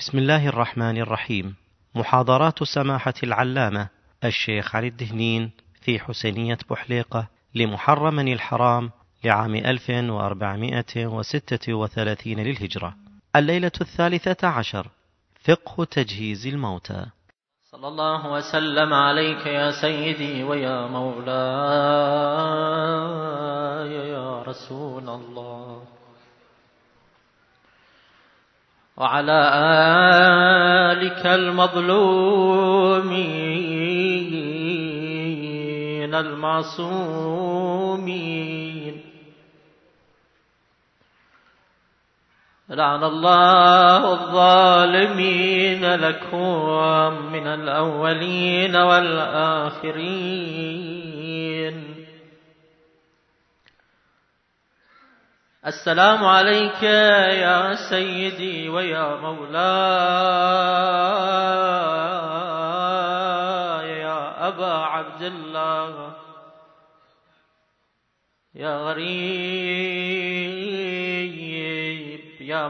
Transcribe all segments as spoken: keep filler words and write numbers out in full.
بسم الله الرحمن الرحيم. محاضرات سماحة العلامة الشيخ علي الدهنين في حسينية بحليقة لمحرم الحرام لعام ألف وأربعمائة وستة وثلاثين للهجرة. الليلة الثالثة عشر، فقه تجهيز الموتى. صلى الله وسلم عليك يا سيدي ويا مولاي يا رسول الله، وعلى آلك المظلومين المعصومين. لعن الله الظالمين لكم من الأولين والآخرين. السلام عليك يا سيدي ويا مولاي يا أبا عبد الله، يا غريب يا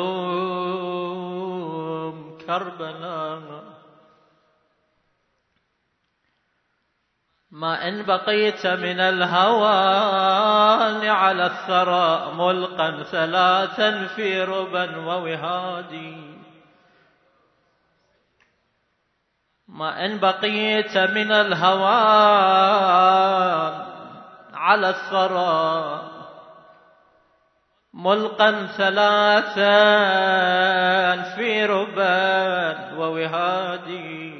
مظلوم كربلاء. ما إن بقيت من الهوان على الثرى ملقا ثلاثا في ربا ووهادي. ما إن بقيت من الهوان على الثرى ملقا ثلاثا في ربا ووهادي،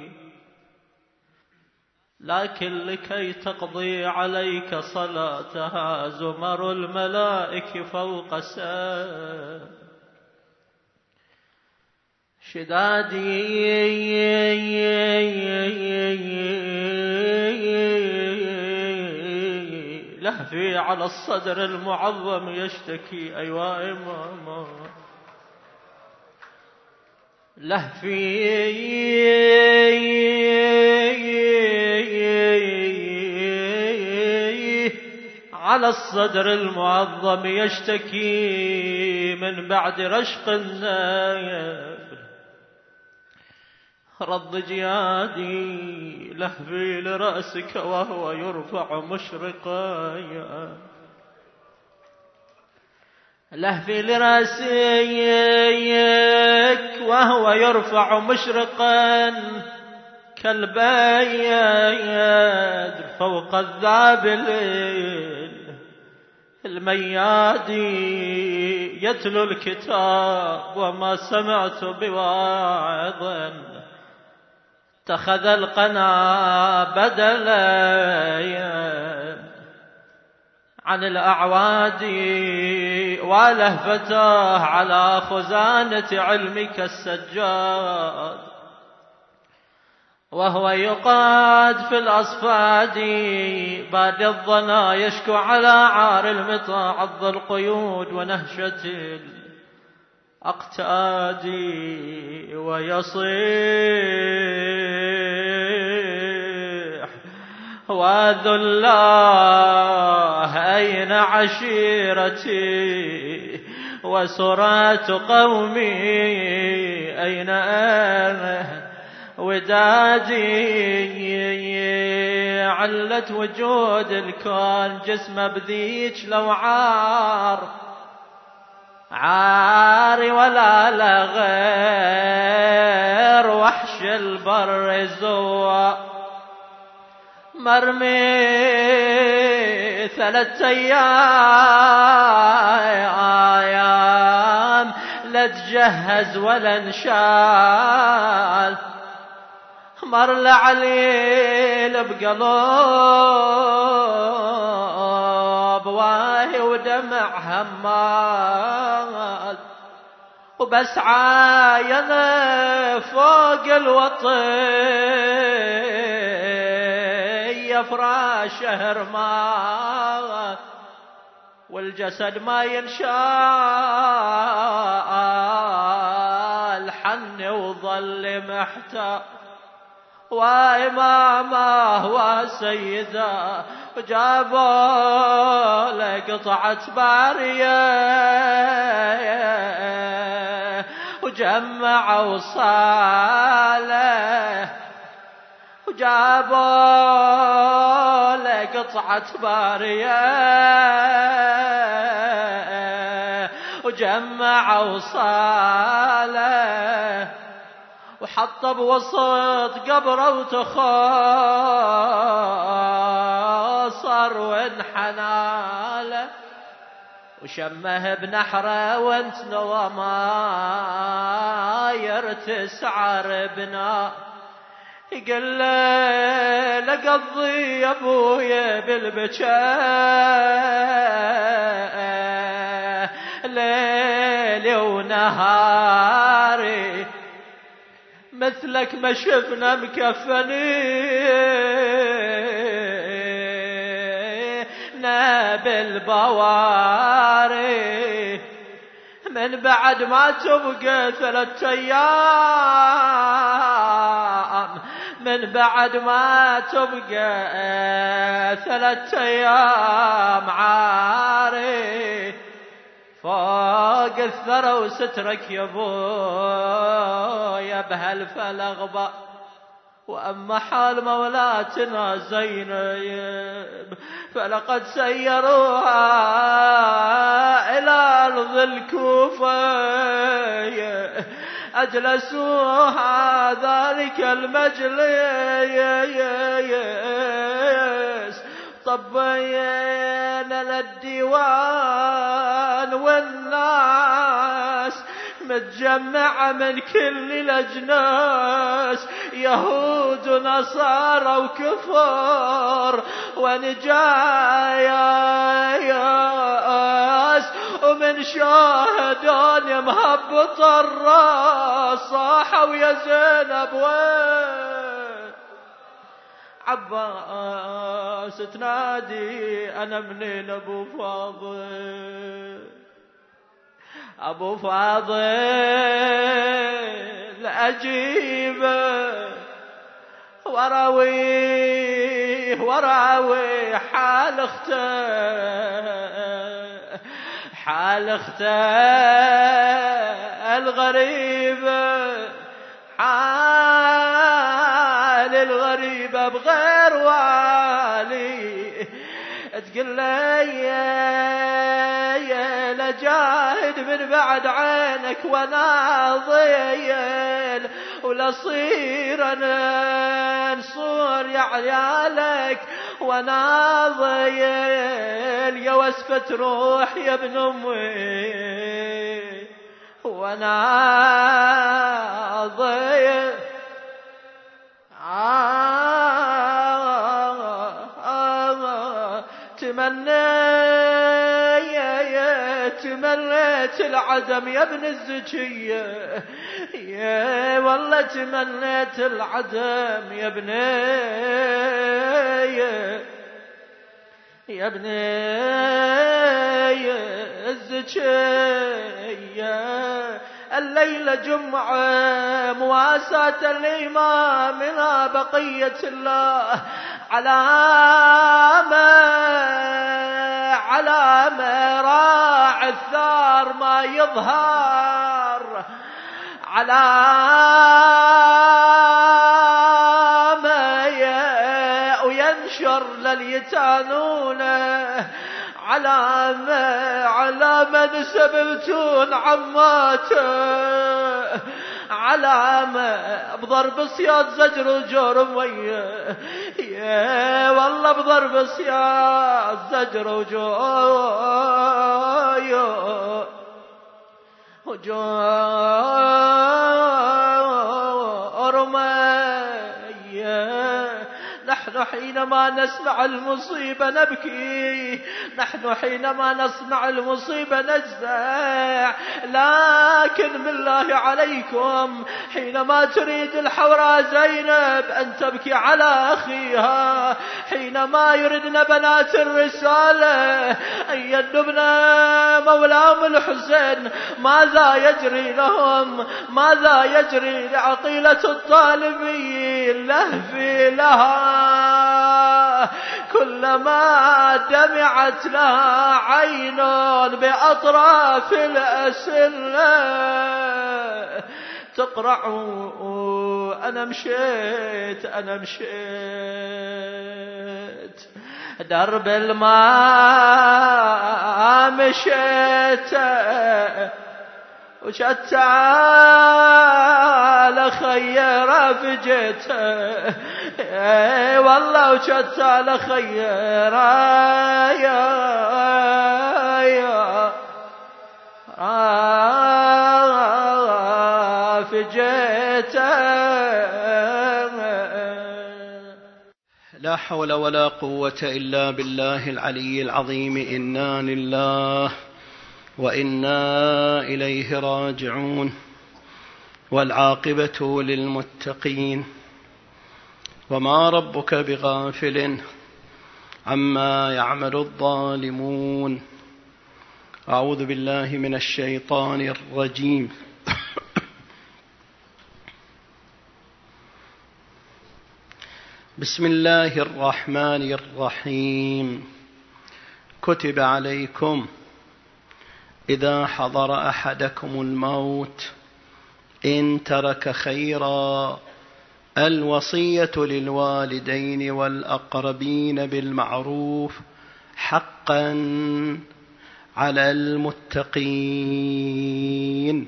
لكن لكي تقضي عليك صلاتها زمر الملائك فوق ساب شدادي. لهفي على الصدر المعظم يشتكي أيوا إماما، لهفي على الصدر المعظم يشتكي من بعد رشق النايف رض جيادي. لهفي لرأسك وهو يرفع مشرقا، لهفي لرأسك وهو يرفع مشرقا كالبيد فوق الذابل الميادي. يتلو الكتاب وما سمعت بواعظ اتخذ القنا بدلا عن الأعواد. ولهفته على خزانة علمك السجاد وهو يقاد في الأصفاد. بعد الظنا يشكو على عار المطاع عض القيود ونهشة الأقتاد ويصيح واذو الله أين عشيرتي وسرات قومي أين أنا ودادي. علت وجود الكون جسم بذيك لو عار عاري ولا لغير وحش البر زوا مرمي ثلاث أيام لا تجهز ولا انشال. مر لعليل بقلوب واهي ودمع همال، وبس عاين فوق الوطي فراشه رمال، والجسد ما ينشال حن وظل محتار. وإمامه وسيده وجابوا له قطعة بارية وجمعوا صاله وجابوا له قطعة بارية وجمعوا صاله وحط بوسط قبره وتخاصر وانحناله وشمه بنحره وانت نوى ما يرتسعر بنا يقول له لقضي يا ابويا بالبكاء ليلي ونهاري مثلك ما شفنا مكفنين بالبواري من بعد ما تبقى ثلاثة أيام من بعد ما تبقى ثلاثة أيام عاري فوق الثرى وسترك يا ابويا بهالفلغبة. وأما حال مولاتنا زينب فلقد سيروها إلى أرض الكوفة أجلسوها ذلك المجلس طبينا للديوان والناس متجمعة من كل الأجناس يهود ونصارى وكفار ونجاياس ومن شاهدان مهبط الراس صاحوا يا زينب وين عباس تنادي أنا منين أبو فاضل أبو فاضل أجيبه وراويه وراوي حال اخته حال اخته الغريبة حال الغريبة بغير والي تقول لي يا لجاهد من بعد عينك وانا ضيل ولا صير انا نصور يا عيالك وانا ضيل يا وسفة روح يا ابن امي وانا ضيل تمنيت تمنيت العدم يا ابن الزكية يا والله تمنيت العدم يا ابني يا ابني الزكية الليلة جمعة مواساة لإمامنا بقية الله علامة علامة راعي الثار ما يظهر علامة وينشر لليتانونه علامة علامة سببتون عماته علامة بضرب سياد زجر وجور مية يا والله بضرب سياد زجر وجور وجور مية نحن حينما نسمع المصيبة نبكي نحن حينما نسمع المصيبة نجزع لكن بالله عليكم حينما تريد الحوراء زينب أن تبكي على أخيها حينما يردن بنات الرسالة أن يندبن مولام الحسين ماذا يجري لهم ماذا يجري لعقيلة الطالبين لهفي لها كلما دمعت لها عين بأطراف الأسنة تقرعوا أنا مشيت أنا مشيت درب الماء مشيت وشت على خير فجيت اي والله وشت على خير يا يا فجيت. لا حول ولا قوة إلا بالله العلي العظيم. إنا لله وإنا إليه راجعون والعاقبة للمتقين وما ربك بغافل عما يعمل الظالمون. أعوذ بالله من الشيطان الرجيم. بسم الله الرحمن الرحيم. كتب عليكم إذا حضر أحدكم الموت إن ترك خيرا الوصية للوالدين والأقربين بالمعروف حقا على المتقين.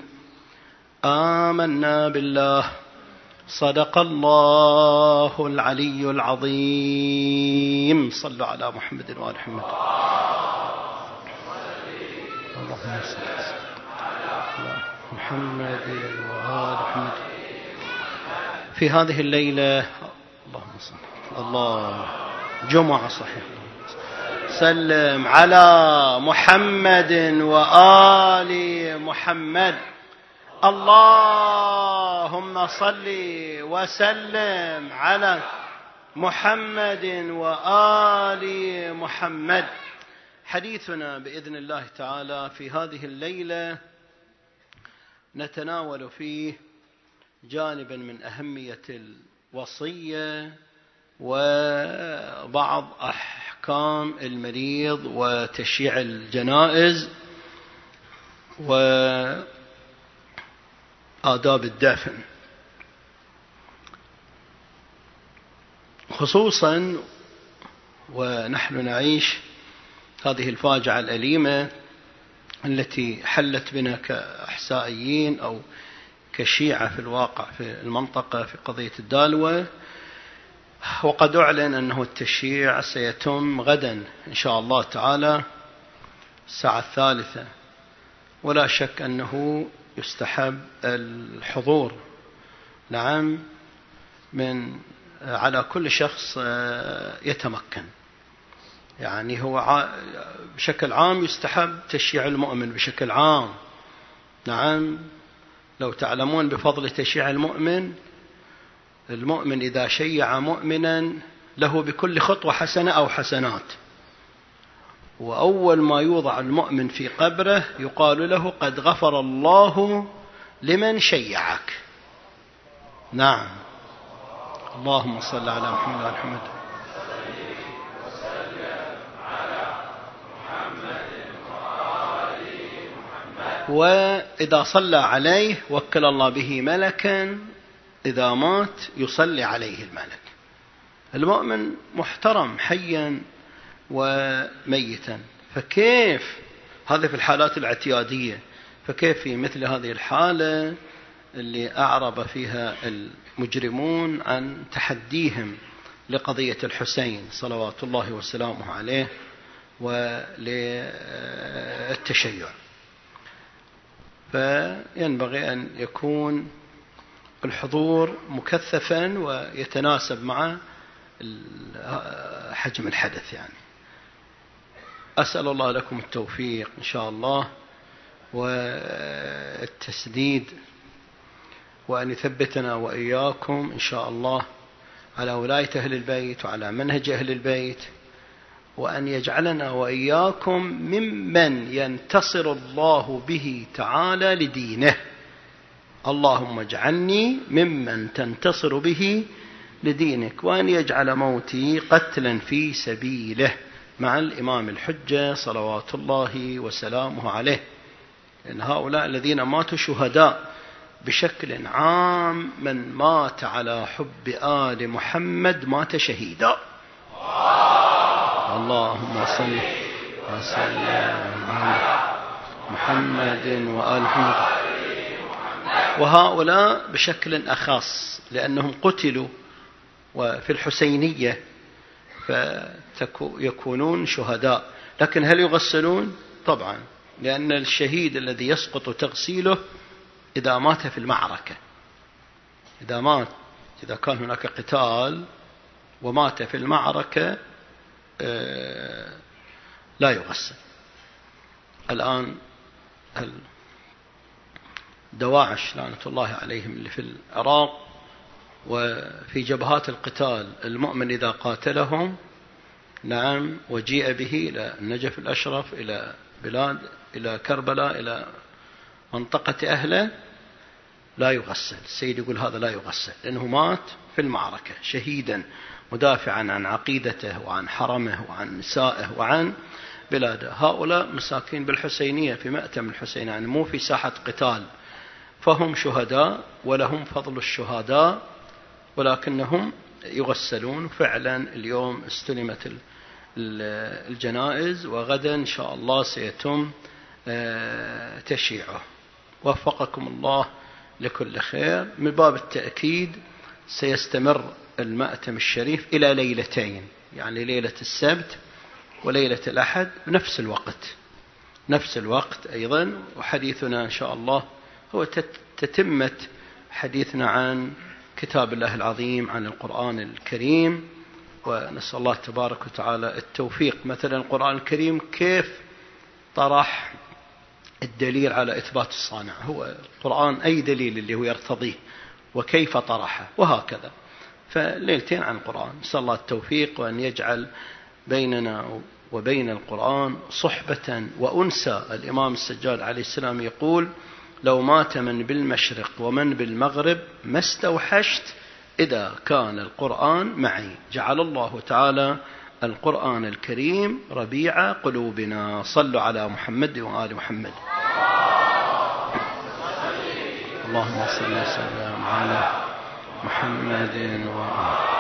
آمنا بالله صدق الله العلي العظيم. صلوا على محمد وآل محمد. اللهم صل على محمد وآل محمد. في هذه الليلة اللهم صل الله جمعة صحيح سلم على محمد وآل محمد. اللهم صل وسلم على محمد وآل محمد. حديثنا بإذن الله تعالى في هذه الليلة نتناول فيه جانبا من أهمية الوصية وبعض أحكام المريض وتشييع الجنائز وآداب الدفن، خصوصا ونحن نعيش هذه الفاجعة الأليمة التي حلت بنا كأحسائيين أو كشيعة في الواقع في المنطقة في قضية الدالوة. وقد أعلن أنه التشييع سيتم غدا إن شاء الله تعالى الساعة الثالثة، ولا شك أنه يستحب الحضور نعم من على كل شخص يتمكن. يعني هو بشكل عام يستحب تشييع المؤمن بشكل عام نعم. لو تعلمون بفضل تشييع المؤمن، المؤمن إذا شيع مؤمنا له بكل خطوة حسنة أو حسنات، وأول ما يوضع المؤمن في قبره يقال له قد غفر الله لمن شيعك. نعم. اللهم صل على محمد وعلى محمد. وإذا صلى عليه وكل الله به ملكا إذا مات يصلي عليه الملك. المؤمن محترم حيا وميتا، فكيف هذا في الحالات الاعتيادية، فكيف في مثل هذه الحالة اللي أعرب فيها المجرمون عن تحديهم لقضية الحسين صلوات الله وسلامه عليه وللتشيع. فينبغي أن يكون الحضور مكثفا ويتناسب مع حجم الحدث. يعني أسأل الله لكم التوفيق إن شاء الله والتسديد، وأن يثبتنا وإياكم إن شاء الله على ولاية أهل البيت وعلى منهج أهل البيت، وأن يجعلنا وإياكم ممن ينتصر الله به تعالى لدينه. اللهم اجعلني ممن تنتصر به لدينك، وأن يجعل موتي قتلا في سبيله مع الإمام الحجة صلوات الله وسلامه عليه. إن هؤلاء الذين ماتوا شهداء بشكل عام من مات على حب آل محمد مات شهيدا. اللهم صل وسلم على محمد وآل محمد. وهؤلاء بشكل أخص لأنهم قتلوا وفي الحسينية فيكونون شهداء. لكن هل يغسلون؟ طبعا، لأن الشهيد الذي يسقط تغسيله إذا مات في المعركة، إذا مات إذا كان هناك قتال ومات في المعركة لا يغسل. الآن دواعش لعنة الله عليهم اللي في العراق وفي جبهات القتال، المؤمن إذا قاتلهم نعم وجيء به إلى النجف الأشرف، إلى بلاد، إلى كربلاء، إلى منطقة أهله، لا يغسل. السيد يقول هذا لا يغسل لأنه مات في المعركة شهيدا مدافعا عن عقيدته وعن حرمه وعن نسائه وعن بلاده. هؤلاء مساكين بالحسينية في مأتم الحسين، يعني مو في ساحة قتال، فهم شهداء ولهم فضل الشهداء، ولكنهم يغسلون. فعلا اليوم استلمت الجنائز وغدا إن شاء الله سيتم تشييعه. وفقكم الله لكل خير. من باب التأكيد سيستمر المأتم الشريف إلى ليلتين، يعني ليلة السبت وليلة الأحد بنفس الوقت، نفس الوقت أيضا. وحديثنا إن شاء الله هو تتمة حديثنا عن كتاب الله العظيم، عن القرآن الكريم، ونسأل الله تبارك وتعالى التوفيق. مثلا القرآن الكريم كيف طرح الدليل على إثبات الصانع، هو القرآن أي دليل اللي هو يرتضيه وكيف طرحه، وهكذا. فليلتين عن القرآن، نسأل الله التوفيق وأن يجعل بيننا وبين القرآن صحبة وأنسى. الإمام السجاد عليه السلام يقول لو مات من بالمشرق ومن بالمغرب ما استوحشت إذا كان القرآن معي. جعل الله تعالى القرآن الكريم ربيع قلوبنا. صلوا على محمد وآل محمد. اللهم صل وسلم على محمد وآل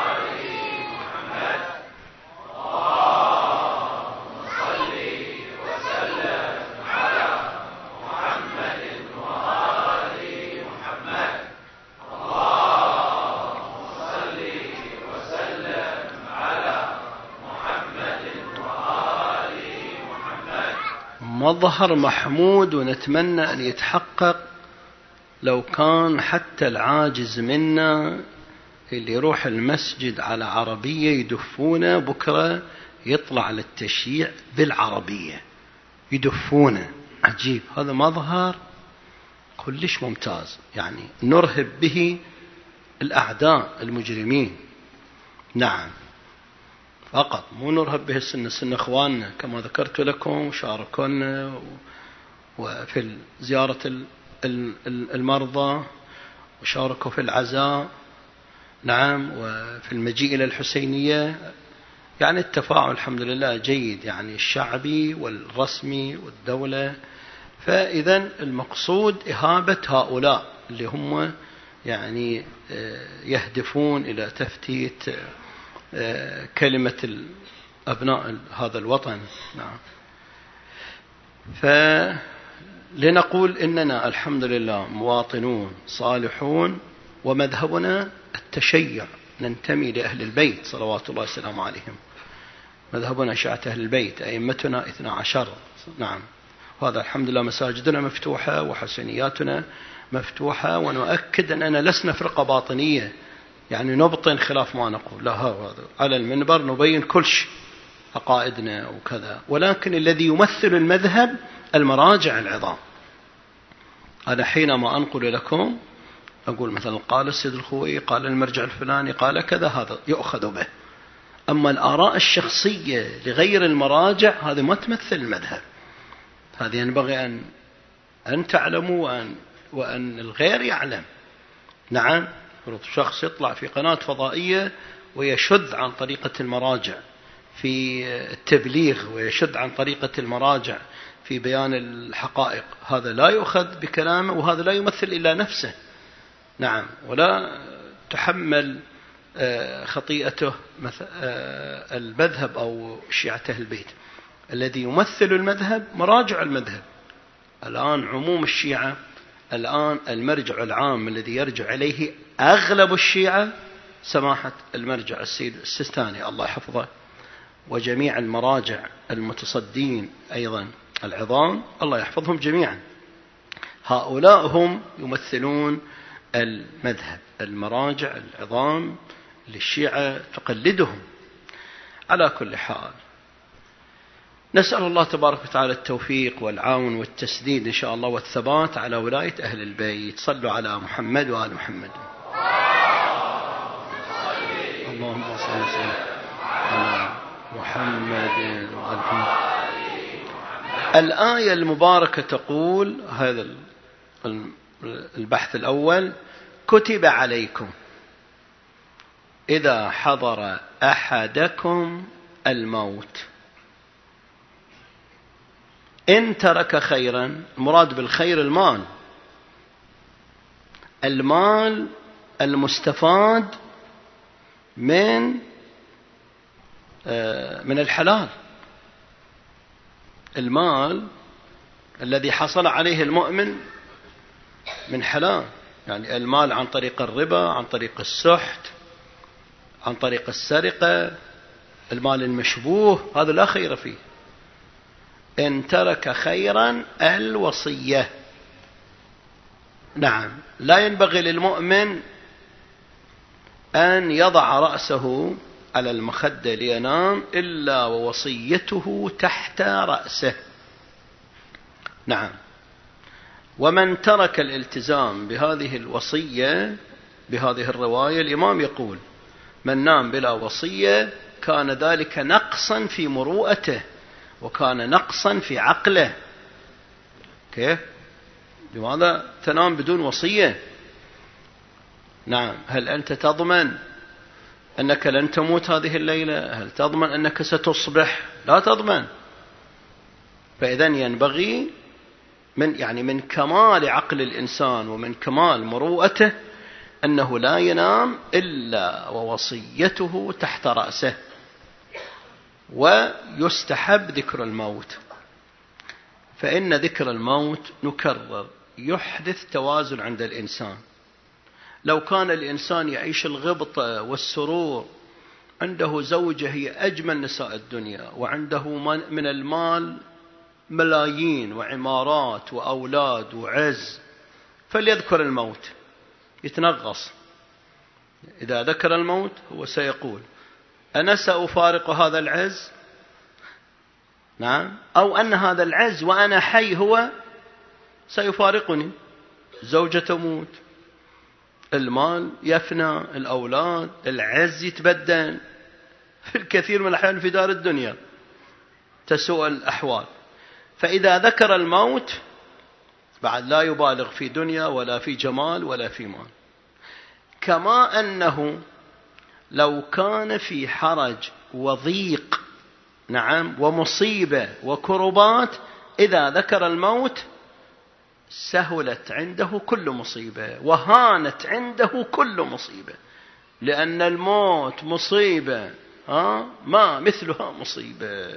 مظهر محمود، ونتمنى أن يتحقق. لو كان حتى العاجز منا اللي يروح المسجد على عربية يدفونه، بكرة يطلع للتشييع بالعربية يدفونه. عجيب، هذا مظهر كلش ممتاز، يعني نرهب به الأعداء المجرمين. نعم، فقط مو نرهب به السنة. السنة إخواننا كما ذكرت لكم شاركونا وفي زيارة المرضى وشاركوا في العزاء، نعم، وفي المجيء إلى الحسينية. يعني التفاعل الحمد لله جيد، يعني الشعبي والرسمي والدولة. فإذا المقصود إهابة هؤلاء اللي هم يعني يهدفون إلى تفتيت كلمة أبناء هذا الوطن. نعم. فلنقول إننا الحمد لله مواطنون صالحون، ومذهبنا التشيع، ننتمي لأهل البيت صلوات الله وسلامه عليهم. مذهبنا شيعة أهل البيت، أئمتنا اثنا عشر. نعم، وهذا الحمد لله مساجدنا مفتوحة وحسينياتنا مفتوحة، ونؤكد أننا لسنا فرقة باطنية يعني نبطن خلاف ما نقول، لا، هذا على المنبر نبين كل شيء عقائدنا وكذا. ولكن الذي يمثل المذهب المراجع العظام. أنا حينما أنقل لكم أقول مثلا قال السيد الخوئي، قال المرجع الفلاني، قال كذا، هذا يؤخذ به. أما الآراء الشخصية لغير المراجع هذه ما تمثل المذهب. هذه ينبغي أن أن تعلموا وأن, وأن الغير يعلم. نعم، شخص يطلع في قناة فضائية ويشذ عن طريقة المراجع في التبليغ، ويشذ عن طريقة المراجع في بيان الحقائق، هذا لا يؤخذ بكلامه، وهذا لا يمثل إلا نفسه. نعم، ولا تحمل خطيئته المذهب أو شيعة أهل البيت. الذي يمثل المذهب مراجع المذهب. الآن عموم الشيعة، الآن المرجع العام الذي يرجع إليه أغلب الشيعة سماحة المرجع السيد السيستاني الله يحفظه، وجميع المراجع المتصدين أيضا العظام الله يحفظهم جميعا. هؤلاء هم يمثلون المذهب، المراجع العظام للشيعة تقلدهم. على كل حال نسأل الله تبارك وتعالى التوفيق والعون والتسديد إن شاء الله والثبات على ولاية أهل البيت. صلوا على محمد وآل محمد. اللهم صل وسلم على محمد وآل محمد. الآية المباركة تقول، هذا البحث الأول: كتب عليكم إذا حضر أحدكم الموت إن ترك خيرا. المراد بالخير المال، المال المستفاد من من الحلال، المال الذي حصل عليه المؤمن من حلال، يعني المال عن طريق الربا، عن طريق السحت، عن طريق السرقة، المال المشبوه، هذا لا خير فيه. إن ترك خيرا الوصية. نعم، لا ينبغي للمؤمن أن يضع رأسه على المخدة لينام إلا ووصيته تحت رأسه. نعم، ومن ترك الالتزام بهذه الوصية، بهذه الرواية، الإمام يقول: من نام بلا وصية كان ذلك نقصا في مروءته وكان نقصا في عقله. كيف؟ لماذا تنام بدون وصية؟ نعم، هل أنت تضمن أنك لن تموت هذه الليلة؟ هل تضمن أنك ستصبح؟ لا تضمن. فإذن ينبغي من يعني من كمال عقل الإنسان ومن كمال مروءته أنه لا ينام إلا ووصيته تحت رأسه. ويستحب ذكر الموت، فإن ذكر الموت نكرر يحدث توازن عند الإنسان. لو كان الإنسان يعيش الغبطة والسرور، عنده زوجة هي أجمل نساء الدنيا، وعنده من المال ملايين وعمارات وأولاد وعز، فليذكر الموت يتنغص. إذا ذكر الموت هو سيقول: أنا سأفارق هذا العز، نعم، أو أن هذا العز وأنا حي هو سيفارقني. زوجة تموت، المال يفنى، الأولاد، العز يتبدل، في الكثير من الأحيان في دار الدنيا تسوء الأحوال. فإذا ذكر الموت بعد لا يبالغ في دنيا ولا في جمال ولا في مال. كما أنه لو كان في حرج وضيق، نعم، ومصيبة وكربات، إذا ذكر الموت سهلت عنده كل مصيبة وهانت عنده كل مصيبة، لأن الموت مصيبة ها ما مثلها مصيبة.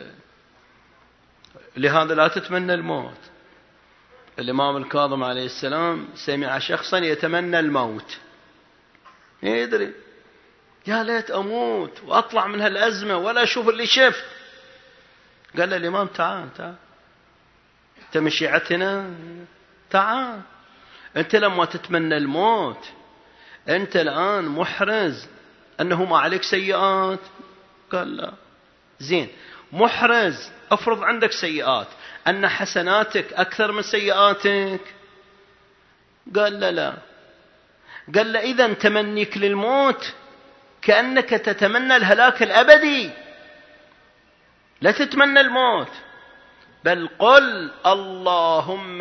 لهذا لا تتمنى الموت. الإمام الكاظم عليه السلام سمع شخصا يتمنى الموت، يدري يا ليت أموت وأطلع من هالأزمة ولا أشوف اللي شفت. قال له الإمام: تعال تعال، أنت من شيعتنا، تعال. أنت لما تتمنى الموت أنت الآن محرز أنه ما عليك سيئات. قال لا. زين، محرز أفرض عندك سيئات، أن حسناتك أكثر من سيئاتك. قال لا لا. قال له إذا تمنيك للموت كأنك تتمنى الهلاك الأبدي، لا تتمنى الموت، بل قل: اللهم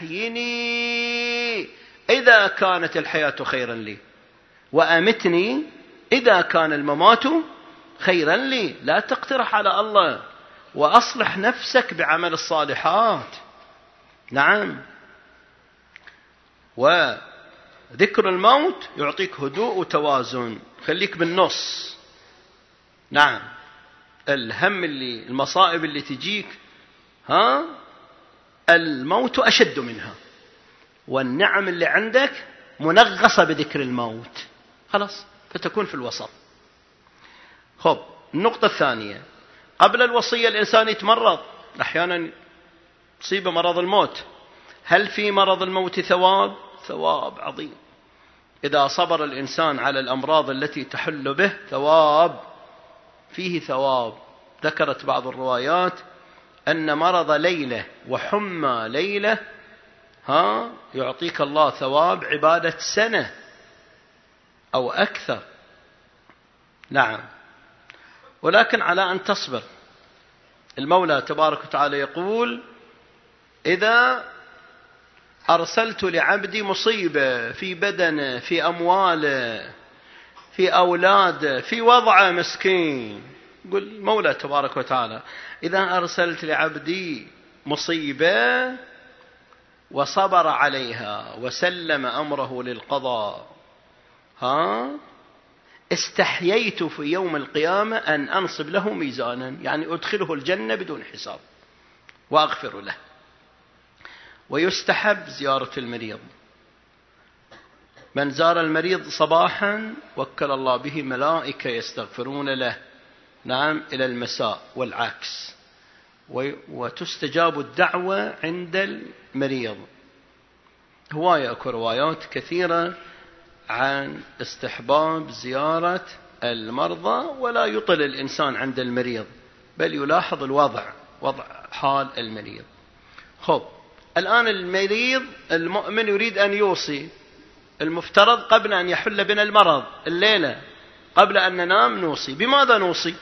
أحيني إذا كانت الحياة خيرا لي، وأمتني إذا كان الممات خيرا لي. لا تقترح على الله، وأصلح نفسك بعمل الصالحات. نعم. ذكر الموت يعطيك هدوء وتوازن، خليك بالنص. نعم، الهم اللي المصائب اللي تجيك ها الموت أشد منها، والنعم اللي عندك منغصة بذكر الموت، خلاص فتكون في الوسط. خب، النقطة الثانية، قبل الوصية الإنسان يتمرض، أحيانا تصيب مرض الموت. هل في مرض الموت ثواب؟ ثواب عظيم. إذا صبر الإنسان على الأمراض التي تحل به ثواب، فيه ثواب. ذكرت بعض الروايات أن مرض ليلة وحمى ليلة ها يعطيك الله ثواب عبادة سنة أو أكثر. نعم، ولكن على أن تصبر. المولى تبارك وتعالى يقول: إذا أرسلت لعبدي مصيبة في بدنه، في أمواله، في أولاده، في وضعه مسكين، يقول المولى تبارك وتعالى: إذا أرسلت لعبدي مصيبة وصبر عليها وسلم أمره للقضاء، ها استحييت في يوم القيامة أن أنصب له ميزانا، يعني أدخله الجنة بدون حساب وأغفر له. ويستحب زيارة المريض. من زار المريض صباحا وكل الله به ملائكة يستغفرون له، نعم، إلى المساء والعكس. وتستجاب الدعوة عند المريض. هواية أكو روايات كثيرة عن استحباب زيارة المرضى، ولا يطل الإنسان عند المريض، بل يلاحظ الوضع، وضع حال المريض. خب، الآن المريض المؤمن يريد أن يوصي. المفترض قبل أن يحل بنا المرض الليلة، قبل أن ننام نوصي. بماذا نوصي؟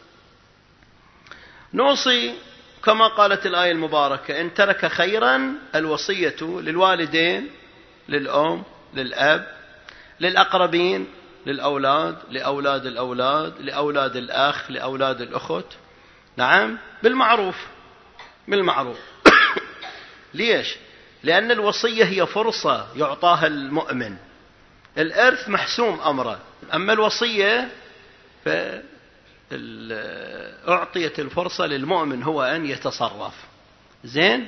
نوصي كما قالت الآية المباركة: إن ترك خيرا الوصية للوالدين، للأم، للأب، للأقربين، للأولاد، لأولاد الأولاد، لأولاد الأخ، لأولاد الأخت، نعم، بالمعروف. بالمعروف. ليش؟ لأن الوصية هي فرصة يعطاها المؤمن. الإرث محسوم أمره، أما الوصية فأعطيت الفرصة للمؤمن هو أن يتصرف. زين؟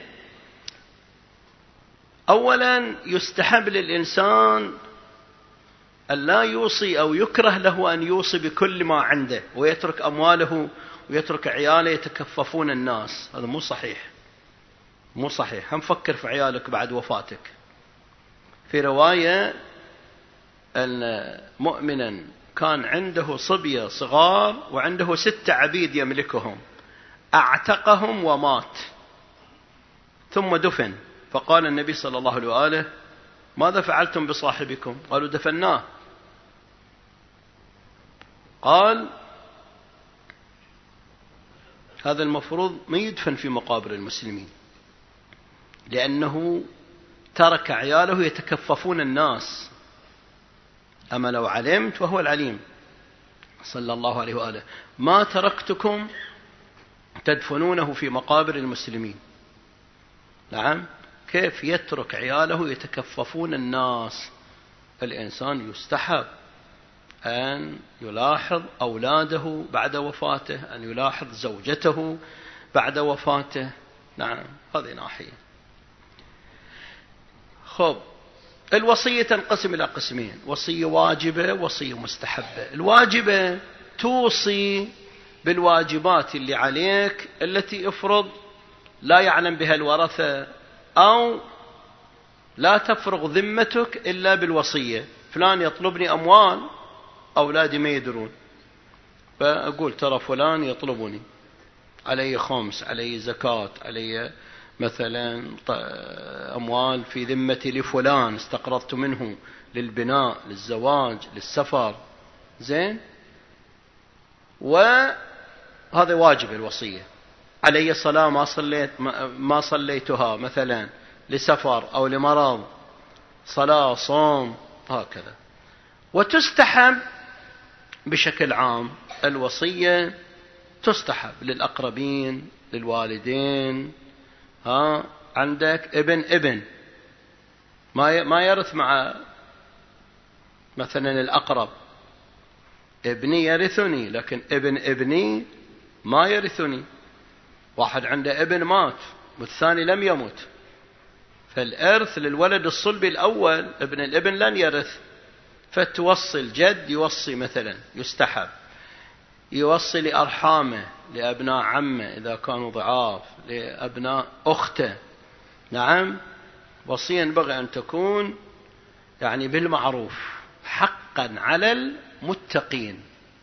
أولا يستحب للإنسان أن لا يوصي، أو يكره له أن يوصي بكل ما عنده ويترك أمواله ويترك عياله يتكففون الناس. هذا مو صحيح، مو صحيح. هم فكر في عيالك بعد وفاتك. في رواية أن مؤمنا كان عنده صبية صغار وعنده ستة عبيد يملكهم، أعتقهم ومات ثم دفن. فقال النبي صلى الله عليه وآله: ماذا فعلتم بصاحبكم؟ قالوا: دفناه. قال: هذا المفروض ما يدفن في مقابر المسلمين، لأنه ترك عياله يتكففون الناس. أما لو علمت، وهو العليم صلى الله عليه وآله، ما تركتكم تدفنونه في مقابر المسلمين. نعم، كيف يترك عياله يتكففون الناس؟ الإنسان يستحب أن يلاحظ أولاده بعد وفاته، أن يلاحظ زوجته بعد وفاته. نعم، هذه ناحية. خب، الوصية تنقسم إلى قسمين: وصية واجبة، وصية مستحبة. الواجبة توصي بالواجبات اللي عليك، التي افرض لا يعلم بها الورثة، أو لا تفرغ ذمتك إلا بالوصية. فلان يطلبني أموال، أولادي ما يدرون، فأقول ترى فلان يطلبني، علي خمس، علي زكاة، علي مثلا أموال في ذمتي لفلان استقرضت منه للبناء، للزواج، للسفر. زين؟ وهذا واجب الوصية. علي صلاة ما صليت ما صليتها مثلا لسفر أو لمرض، صلاة، صوم، هكذا. وتستحب بشكل عام الوصية، تستحب للأقربين، للوالدين. ها عندك ابن ابن ما ما يرث مع مثلا الأقرب، ابني يرثني لكن ابن ابني ما يرثني. واحد عنده ابن مات والثاني لم يمت، فالإرث للولد الصلبي الأول، ابن الابن لن يرث، فتوصي الجد يوصي مثلا يستحب، يوصي لأرحامه، لأبناء عمه إذا كانوا ضعاف، لأبناء أخته. نعم، وصية ينبغي أن تكون يعني بالمعروف حقا على المتقين.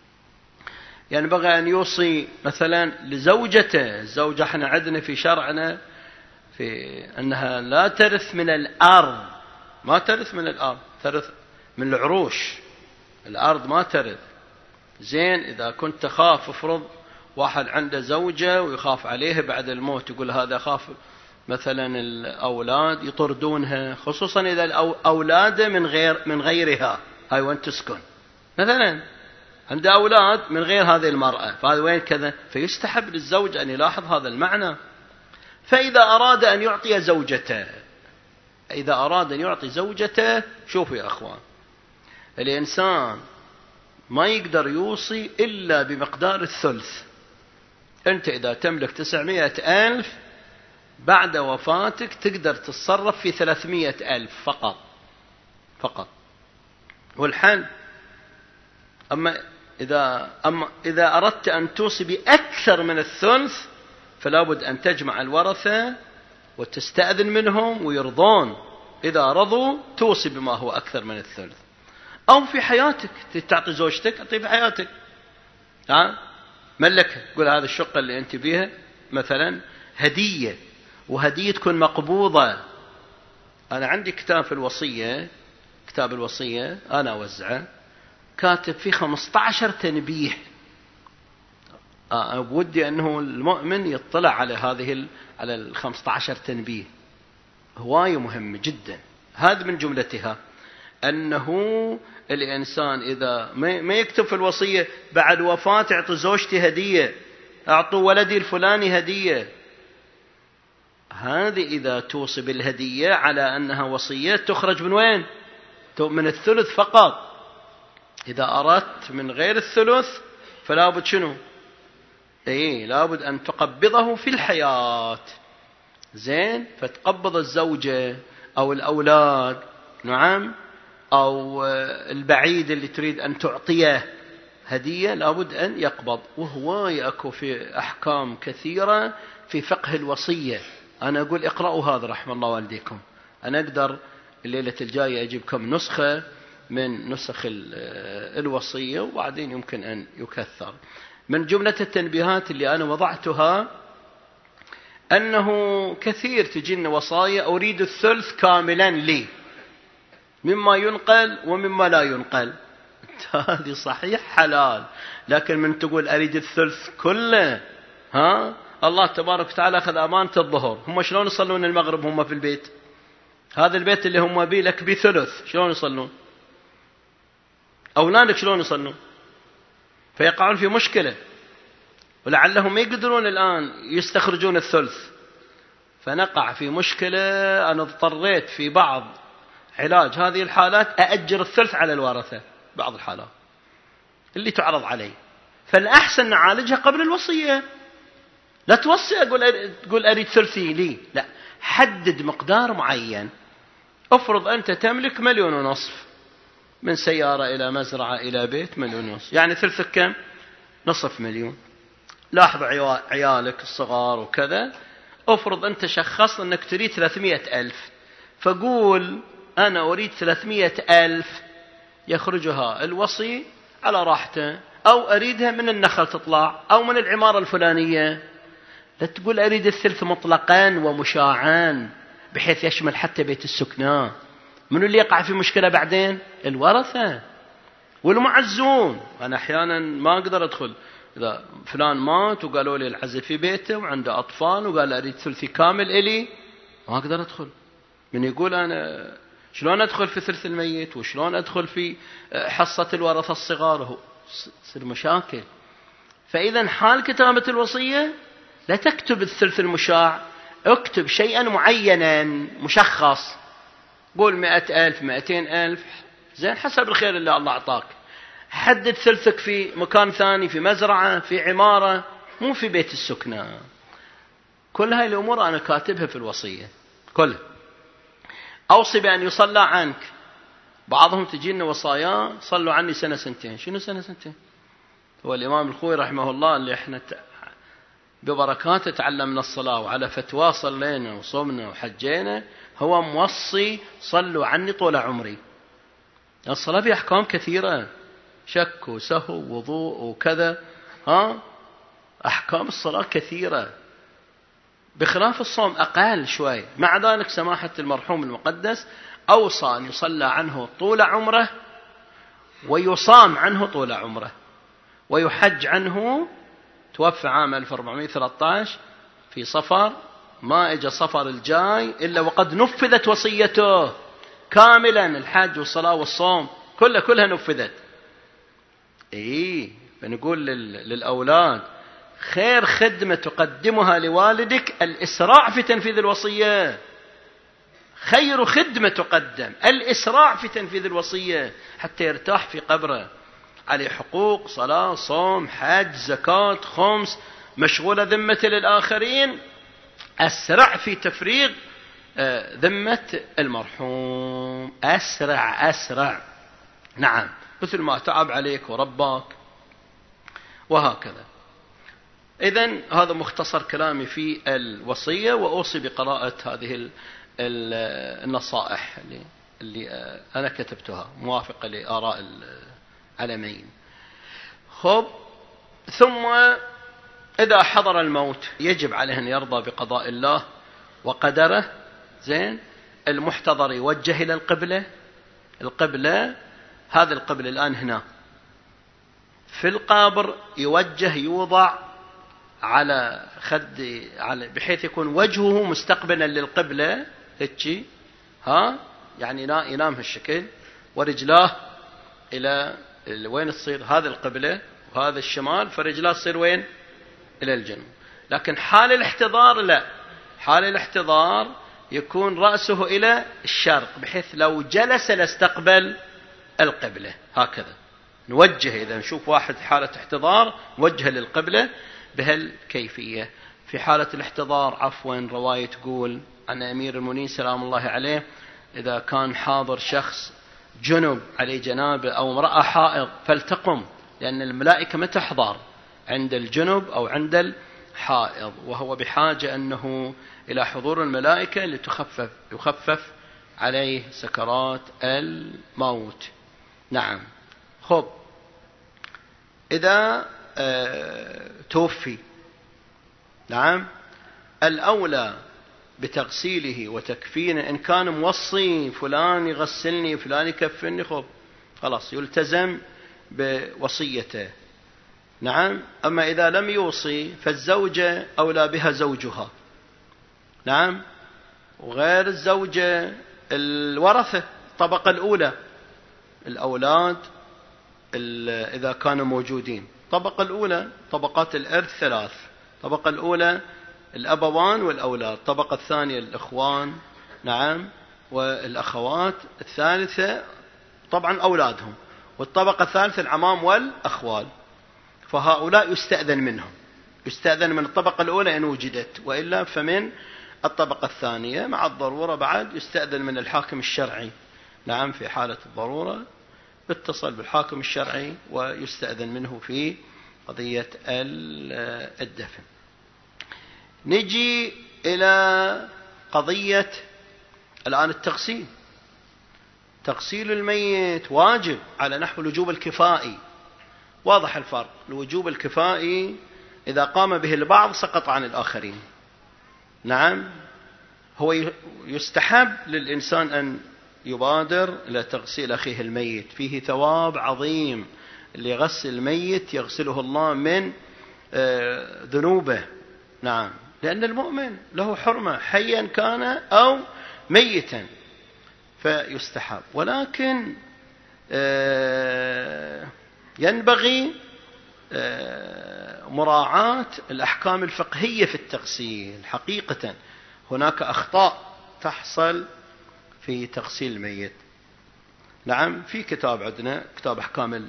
ينبغي أن يوصي مثلا لزوجته. الزوجة احنا عندنا في شرعنا في أنها لا ترث من الأرض، ما ترث من الأرض، ترث من العروش. الأرض ما ترث. زين، إذا كنت تخاف، افرض واحد عنده زوجة ويخاف عليها بعد الموت، يقول هذا خاف مثلا الأولاد يطردونها، خصوصا إذا الأولاد من غير من غيرها، هاي وين تسكن مثلا، عنده أولاد من غير هذه المرأة، فهذا وين كذا، فيستحب للزوج أن يلاحظ هذا المعنى. فإذا أراد أن يعطي زوجته، إذا أراد أن يعطي زوجته، شوفوا يا أخوان، الإنسان ما يقدر يوصي إلا بمقدار الثلث. أنت إذا تملك تسعمائة ألف بعد وفاتك تقدر تتصرف في ثلاثمائة ألف فقط فقط والحل. أما إذا, أما إذا أردت أن توصي بأكثر من الثلث فلا بد أن تجمع الورثة وتستأذن منهم ويرضون، إذا رضوا توصي بما هو أكثر من الثلث. أو في حياتك تعطي زوجتك، أعطي في حياتك، ها ملك، قول هذا الشقة اللي أنت بيها مثلا هدية، وهدية تكون مقبوضة. أنا عندي كتاب في الوصية، كتاب الوصية أنا أوزعه، كاتب فيه خمسة عشر تنبيه. أه بودي أنه المؤمن يطلع على هذه على ال خمسة عشر تنبيه، هواية مهمة جدا. هذا من جملتها أنه الإنسان إذا ما يكتب في الوصية بعد وفاة أعطي زوجتي هدية، أعطوا ولدي الفلاني هدية. هذه إذا توصي بالهدية على أنها وصية تخرج من وين؟ من الثلث فقط. إذا أردت من غير الثلث فلا بد شنو؟ إيه، لا بد أن تقبضه في الحياة. زين، فتقبض الزوجة أو الأولاد، نعم، أو البعيد اللي تريد أن تعطيه هدية لا بد أن يقبض. وهو يأكو في أحكام كثيرة في فقه الوصية. أنا أقول اقرأوا هذا رحم الله والديكم. أنا أقدر الليلة الجاية أجيب كم نسخة من نسخ الوصية وبعدين يمكن أن يكثر. من جملة التنبيهات اللي أنا وضعتها أنه كثير تجينا وصايا أريد الثلث كاملا لي مما ينقل ومما لا ينقل. هذه صحيح حلال، لكن من تقول أريد الثلث كله، ها الله تبارك وتعالى أخذ أمانة الظهر. هم شلون يصلون المغرب هم في البيت؟ هذا البيت اللي هم بيه لك بثلث، شلون يصلون؟ أولادك شلون يصلون؟ فيقعون في مشكلة، ولعلهم ما يقدرون الآن يستخرجون الثلث، فنقع في مشكلة. أنا اضطريت في بعض علاج هذه الحالات أأجر الثلث على الورثة، بعض الحالات اللي تعرض علي، فالأحسن نعالجها قبل الوصية. لا توصي أقول تقول أريد ثلثي لي، لا، حدد مقدار معين. افرض أنت تملك مليون ونصف، من سيارة إلى مزرعة إلى بيت مليون ونصف، يعني ثلثك كم؟ نصف مليون. لاحظ عيالك الصغار وكذا. افرض أنت شخصت أنك تريد ثلاثمائة ألف، فقول أنا أريد ثلاثمائة ألف يخرجها الوصي على راحته، أو أريدها من النخل تطلع، أو من العمارة الفلانية. لا تقول أريد الثلث مطلقا ومشاعا بحيث يشمل حتى بيت السكنى. من اللي يقع في مشكلة بعدين؟ الورثة والمعزون. أنا أحيانا ما أقدر أدخل، إذا فلان مات وقالوا لي العزة في بيته وعنده أطفال وقال أريد ثلثي كامل إلي، ما أقدر أدخل. من يقول أنا شلون أدخل في ثلث الميت وشلون أدخل في حصة الورثة الصغار؟ هو تصير مشاكل. فإذا حال كتابة الوصية لا تكتب الثلث المشاع، اكتب شيئا معينا مشخص. قول مئة ألف، مئتين ألف، زين حسب الخير اللي الله أعطاك. حدد ثلثك في مكان ثاني، في مزرعة، في عمارة، مو في بيت السكنة. كل هاي الأمور أنا كاتبها في الوصية كلها. أوصي بأن يصلى عنك. بعضهم تجينا وصايا صلوا عني سنة سنتين. شنو سنة سنتين؟ هو الإمام الخوي رحمه الله اللي احنا ببركاته تعلمنا الصلاة وعلى فتوى صلينا وصمنا وحجينا، هو موصي صلوا عني طول عمري. الصلاة فيها أحكام كثيرة، شك وسهو ووضوء وكذا، ها أحكام الصلاة كثيرة، بخلاف الصوم أقل شوي. مع ذلك سماحة المرحوم المقدس أوصى أن يصلى عنه طول عمره، ويصام عنه طول عمره، ويحج عنه. توفى عام ألف وأربعمائة وثلاثة عشر في صفر، ما اجى صفر الجاي إلا وقد نفذت وصيته كاملا، الحج والصلاة والصوم كلها كلها نفذت. إيه بنقول للأولاد خير خدمة تقدمها لوالدك الإسراع في تنفيذ الوصية. خير خدمة تقدم الإسراع في تنفيذ الوصية حتى يرتاح في قبره. عليه حقوق، صلاة، صوم، حج، زكاة، خمس، مشغولة ذمة للآخرين. أسرع في تفريغ ذمة المرحوم، أسرع أسرع. نعم، مثل ما تعب عليك ورباك وهكذا. إذن هذا مختصر كلامي في الوصية، وأوصي بقراءة هذه النصائح اللي, اللي أنا كتبتها موافقة لآراء العلمين. خب، ثم إذا حضر الموت يجب عليه أن يرضى بقضاء الله وقدره. زين، المحتضر يوجه إلى القبلة. القبلة هذا القبلة الآن هنا في القبر، يوجه يوضع على خد على بحيث يكون وجهه مستقبلا للقبلة هيك، ها يعني ينام هالشكل، ورجلاه إلى وين تصير؟ هذا القبلة وهذا الشمال، فرجلاه تصير وين؟ إلى الجنوب. لكن حال الاحتضار لا، حال الاحتضار يكون رأسه إلى الشرق، بحيث لو جلس لاستقبل القبلة. هكذا نوجه، إذا نشوف واحد حالة احتضار نوجه للقبلة بهالكيفية. في حالة الاحتضار عفوا رواية تقول عن أمير المؤمنين سلام الله عليه، إذا كان حاضر شخص جنب عليه جنابه أو امرأة حائض فلتقم، لأن الملائكة ما تحضر عند الجنب أو عند الحائض، وهو بحاجة أنه إلى حضور الملائكة لتخفف يخفف عليه سكرات الموت. نعم. خب، إذا آه توفي، نعم، الأولى بتغسيله وتكفينه. إن كان موصي فلان يغسلني فلان يكفني، خب خلاص يلتزم بوصيته. نعم. أما إذا لم يوصي فالزوجة أولى بها زوجها. نعم. وغير الزوجة الورثة الطبقة الأولى، الأولاد إذا كانوا موجودين. الطبقة الأولى طبقات الإرث ثلاث: الطبقة الأولى الأبوان والأولاد، الطبقة الثانية الإخوان، نعم، والأخوات، الثالثة طبعا أولادهم، والطبقة الثالثة العمام والأخوال. فهؤلاء يستأذن منهم، يستأذن من الطبقة الأولى إن وجدت، وإلا فمن الطبقة الثانية مع الضرورة بعد يستأذن من الحاكم الشرعي. نعم، في حالة الضرورة اتصل بالحاكم الشرعي ويستأذن منه في قضية الدفن. نجي إلى قضية الآن التغسيل. تغسيل الميت واجب على نحو الوجوب الكفائي. واضح الفرق. الوجوب الكفائي إذا قام به البعض سقط عن الآخرين. نعم. هو يستحب للإنسان أن يبادر إلى تغسيل أخيه الميت، فيه ثواب عظيم. اللي يغسل الميت يغسله الله من ذنوبه. نعم، لأن المؤمن له حرمة حيا كان أو ميتا، فيستحب. ولكن ينبغي مراعاة الأحكام الفقهية في التغسيل. حقيقة هناك أخطاء تحصل في تغسيل الميت. نعم، في كتاب عندنا كتاب أحكام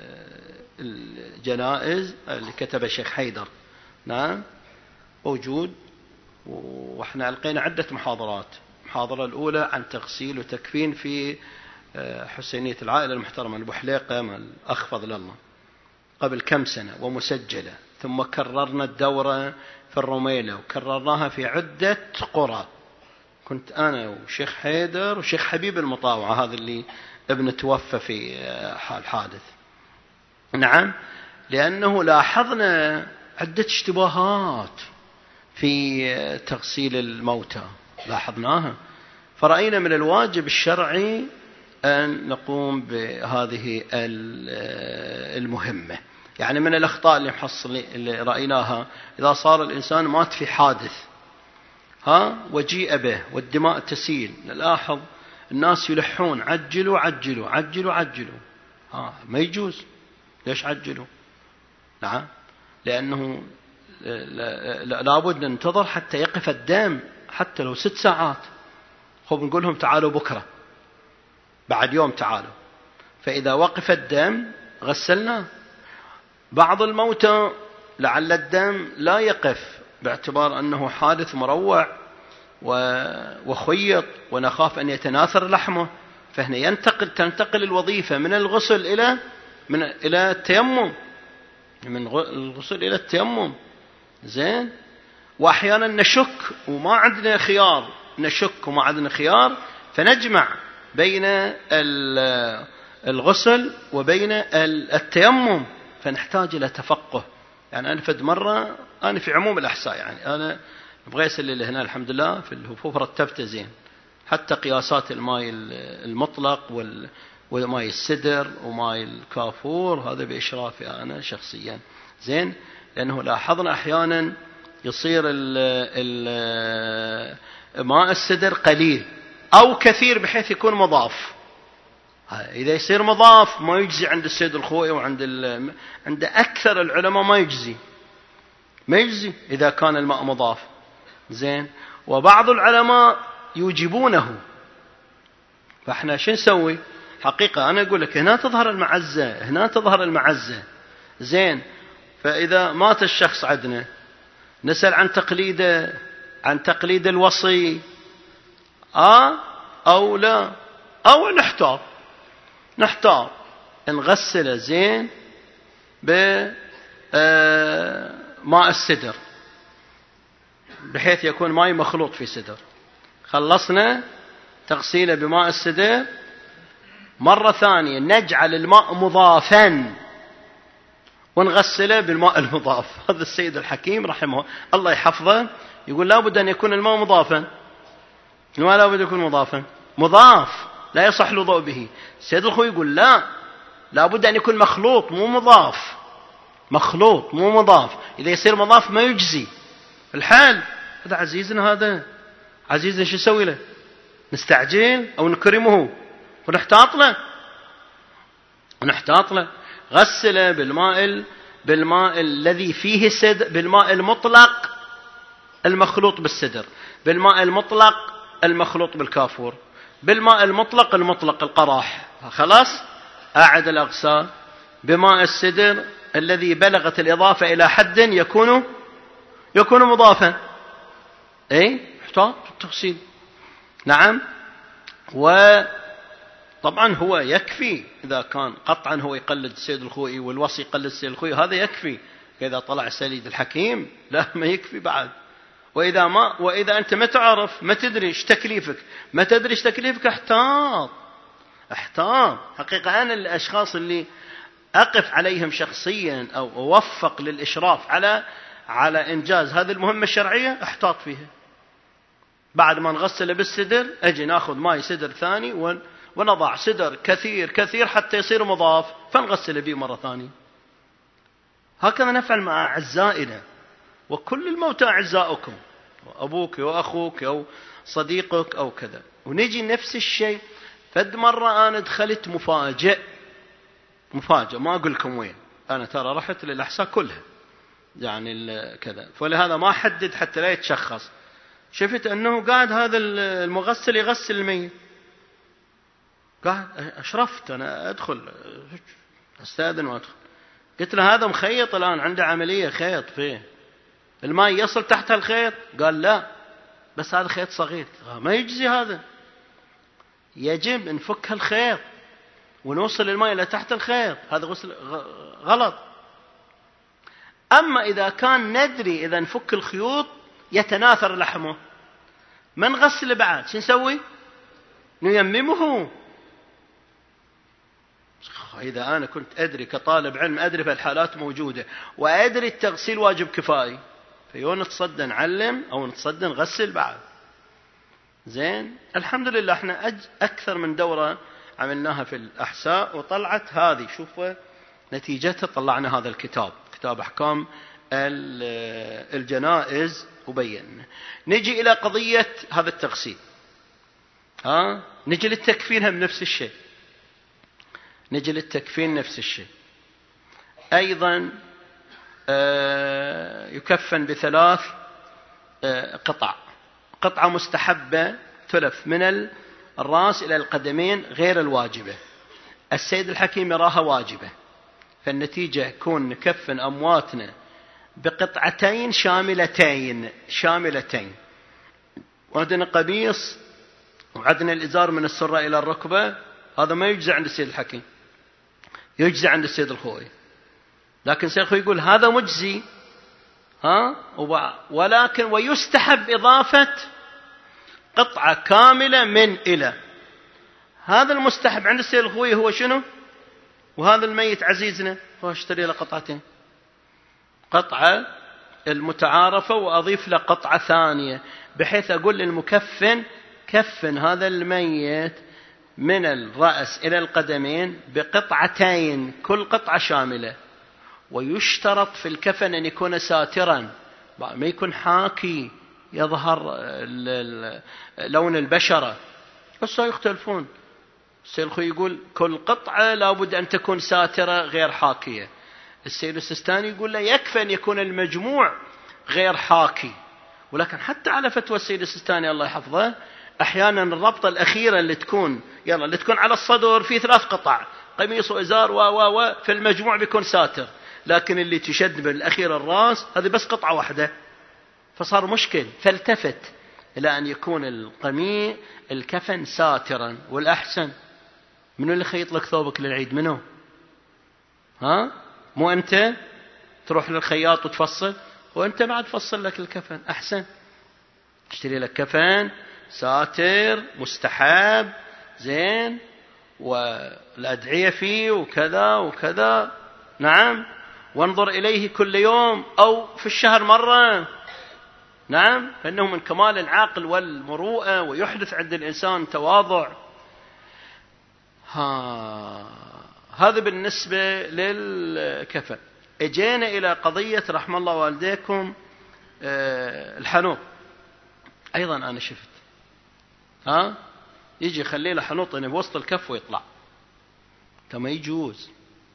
الجنائز اللي كتبه الشيخ حيدر، نعم موجود، وإحنا ألقينا عدة محاضرات. المحاضرة الأولى عن تغسيل وتكفين في حسينية العائلة المحترمة البحليقة مع الأخ فضل الله قبل كم سنة ومسجلة، ثم كررنا الدورة في الرميلة وكررناها في عدة قرى. كنت أنا وشيخ حيدر وشيخ حبيب المطاوعة، هذا اللي ابن توفى في حال حادث. نعم، لأنه لاحظنا عدة اشتباهات في تغسيل الموتى، لاحظناها، فرأينا من الواجب الشرعي أن نقوم بهذه المهمة. يعني من الأخطاء اللي محصل اللي رأيناها، إذا صار الإنسان مات في حادث ها وجيء به والدماء تسيل، نلاحظ الناس يلحون عجلوا عجلوا عجلوا عجلوا، ها ما يجوز. ليش عجلوا؟ نعم، لأنه لابد ننتظر حتى يقف الدم، حتى لو ست ساعات. خب نقول لهم تعالوا بكرة، بعد يوم تعالوا، فإذا وقف الدم غسلناه. بعض الموتى لعل الدم لا يقف باعتبار أنه حادث مروع وخيط ونخاف أن يتناثر لحمه، فهنا ينتقل تنتقل الوظيفة من الغسل إلى من إلى التيمم، من الغسل إلى التيمم. زين، وأحيانا نشك وما عندنا خيار، نشك وما عندنا خيار، فنجمع بين الغسل وبين التيمم، فنحتاج إلى تفقه. يعني أنا فد مرة، أنا في عموم الأحساء يعني أنا بغيسل اللي هنا الحمد لله في الهفوف رتبته زين، حتى قياسات الماء المطلق وماء السدر وماء الكافور هذا بإشرافي أنا شخصيا زين، لأنه لاحظنا أحيانا يصير ماء السدر قليل أو كثير بحيث يكون مضاف. إذا يصير مضاف ما يجزي عند السيد الخوئي وعند عند أكثر العلماء ما يجزي ما يجزي إذا كان الماء مضاف زين، وبعض العلماء يوجبونه. فإحنا شو نسوي؟ حقيقة أنا أقول لك هنا تظهر المعزة، هنا تظهر المعزة زين. فإذا مات الشخص عندنا نسأل عن تقليده، عن تقليد الوصي آه أو لا، أو نحتار نحتار نغسله زين بماء السدر بحيث يكون ماء مخلوط في سدر. خلصنا تغسيله بماء السدر، مرة ثانية نجعل الماء مضافا ونغسله بالماء المضاف. هذا السيد الحكيم رحمه الله يحفظه يقول لا بد أن يكون الماء مضافا. الماء لا بد أن يكون مضافا، مضاف لا يصح الوضوء به. السيد الخوي يقول لا، لا بد أن يكون مخلوط مو مضاف، مخلوط مو مضاف. إذا يصير مضاف ما يجزي الحال. هذا عزيزنا، هذا عزيزنا شو يسوي له؟ نستعجل أو نكرمه ونحتاط له ونحتاط له غسله بالماء بالماء الذي فيه سدر، بالماء المطلق المخلوط بالسدر، بالماء المطلق المخلوط بالكافور، بالماء المطلق المطلق القراح. خلاص أعد الأغسال بماء السدر الذي بلغت الإضافة إلى حد يكون يكون مضافا. أي احتاط التغسيل. نعم، وطبعا هو يكفي إذا كان قطعا هو يقلد السيد الخوئي والوصي يقلد السيد الخوئي، هذا يكفي. إذا طلع السيد الحكيم لا ما يكفي بعد. وإذا ما وإذا أنت ما تعرف ما تدري إيش تكليفك ما تدري إيش تكليفك احتاط احتاط. حقيقة أنا الأشخاص اللي أقف عليهم شخصيا أو أوفق للإشراف على على إنجاز هذه المهمة الشرعية احتاط فيها. بعد ما نغسل بالسدر أجي نأخذ ماء سدر ثاني ونضع سدر كثير كثير حتى يصير مضاف فنغسل به مرة ثانية. هكذا نفعل مع أعزائنا، وكل الموتى أعزائكم، أبوك وأخوك أو صديقك أو كذا. ونجي نفس الشيء. فد مرة أنا دخلت مفاجئ مفاجئ ما أقول لكم وين، أنا ترى رحت للأحساء كلها يعني كذا، فلهذا ما حدد حتى لا يتشخص. شفت أنه قاعد هذا المغسل يغسل الميت، قاعد أشرفت أنا أدخل أستأذن وأدخل. قلت له هذا مخيط الآن عنده عملية خيط فيه الماء يصل تحت الخيط. قال لا بس هذا خيط صغير. ما يجزي هذا، يجب نفك الخيط ونوصل الماء إلى تحت الخيط. هذا غسل غلط. أما إذا كان ندري إذا نفك الخيوط يتناثر لحمه ما نغسل بعد، شو نسوي؟ نيممه. إذا أنا كنت أدري كطالب علم أدري فالحالات موجودة وأدري التغسيل واجب كفائي، فيو نتصدى نعلم أو نتصدى نغسل بعد. زين الحمد لله احنا أج أكثر من دورة عملناها في الأحساء وطلعت هذه، شوفوا نتيجتها، طلعنا هذا الكتاب، كتاب أحكام الجنائز وبين. نجي إلى قضية هذا التغسيل، ها نجي للتكفين بنفس الشيء، نجي للتكفين نفس الشيء أيضا. يكفن بثلاث قطع، قطعة مستحبة تلف من الرأس إلى القدمين غير الواجبة. السيد الحكيم يراها واجبة، فالنتيجة يكون نكفن أمواتنا بقطعتين شاملتين شاملتين وعندنا قميص وعندنا الإزار من السرة إلى الركبة، هذا ما يجزي عند السيد الحكيم، يجزي عند السيد الخوئي. لكن السيد الخوئي يقول هذا مجزي، ها ولكن ويستحب إضافة قطعة كاملة من إلى. هذا المستحب عند السيد الخوئي هو شنو؟ وهذا الميت عزيزنا هو اشتري له قطعتين، قطعة المتعارفة وأضيف له قطعة ثانية، بحيث أقول للمكفن كفن هذا الميت من الرأس إلى القدمين بقطعتين كل قطعة شاملة. ويشترط في الكفن أن يكون ساترا، ما يكون حاكي يظهر لون البشرة. بس يختلفون، السيد الخوئي يقول كل قطعة لابد أن تكون ساترة غير حاكية، السيد السيستاني يقول لا يكفي أن يكون المجموع غير حاكي. ولكن حتى على فتوى السيد السيستاني الله يحفظه أحيانا الربطة الأخيرة اللي تكون يلا اللي تكون على الصدر في ثلاث قطع قميص وإزار و و و في المجموع بيكون ساتر، لكن اللي تشد بالأخير الرأس هذه بس قطعة واحدة، فصار مشكل. فالتفت إلى أن يكون القميص الكفن ساترا. والأحسن منو اللي خيط لك ثوبك للعيد؟ منو؟ ها مو أنت تروح للخياط وتفصل، وأنت بعد فصل لك الكفن أحسن. اشتري لك كفن ساتر مستحب زين والأدعية فيه وكذا وكذا، نعم، وانظر إليه كل يوم أو في الشهر مرة، نعم، فإنه من كمال العقل والمروءة ويحدث عند الإنسان تواضع. ها هذا بالنسبة للكفن. اجينا إلى قضية رحم الله والديكم الحنوط. أيضا أنا شفت ها يجي يخلي له حنوط بوسط الكف ويطلع، كما يجوز.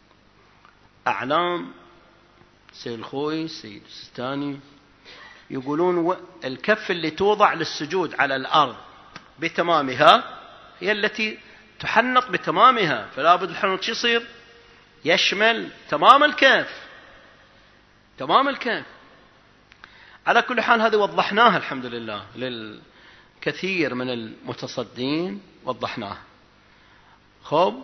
أعلام سيد الخوئي سيد السيستاني يقولون الكف اللي توضع للسجود على الأرض بتمامها هي التي تحنط بتمامها، فلا بد الحنوط شو يصير؟ يشمل تمام الكف، تمام الكف. على كل حال هذه وضحناها الحمد لله للكثير من المتصدين، وضحناها خب،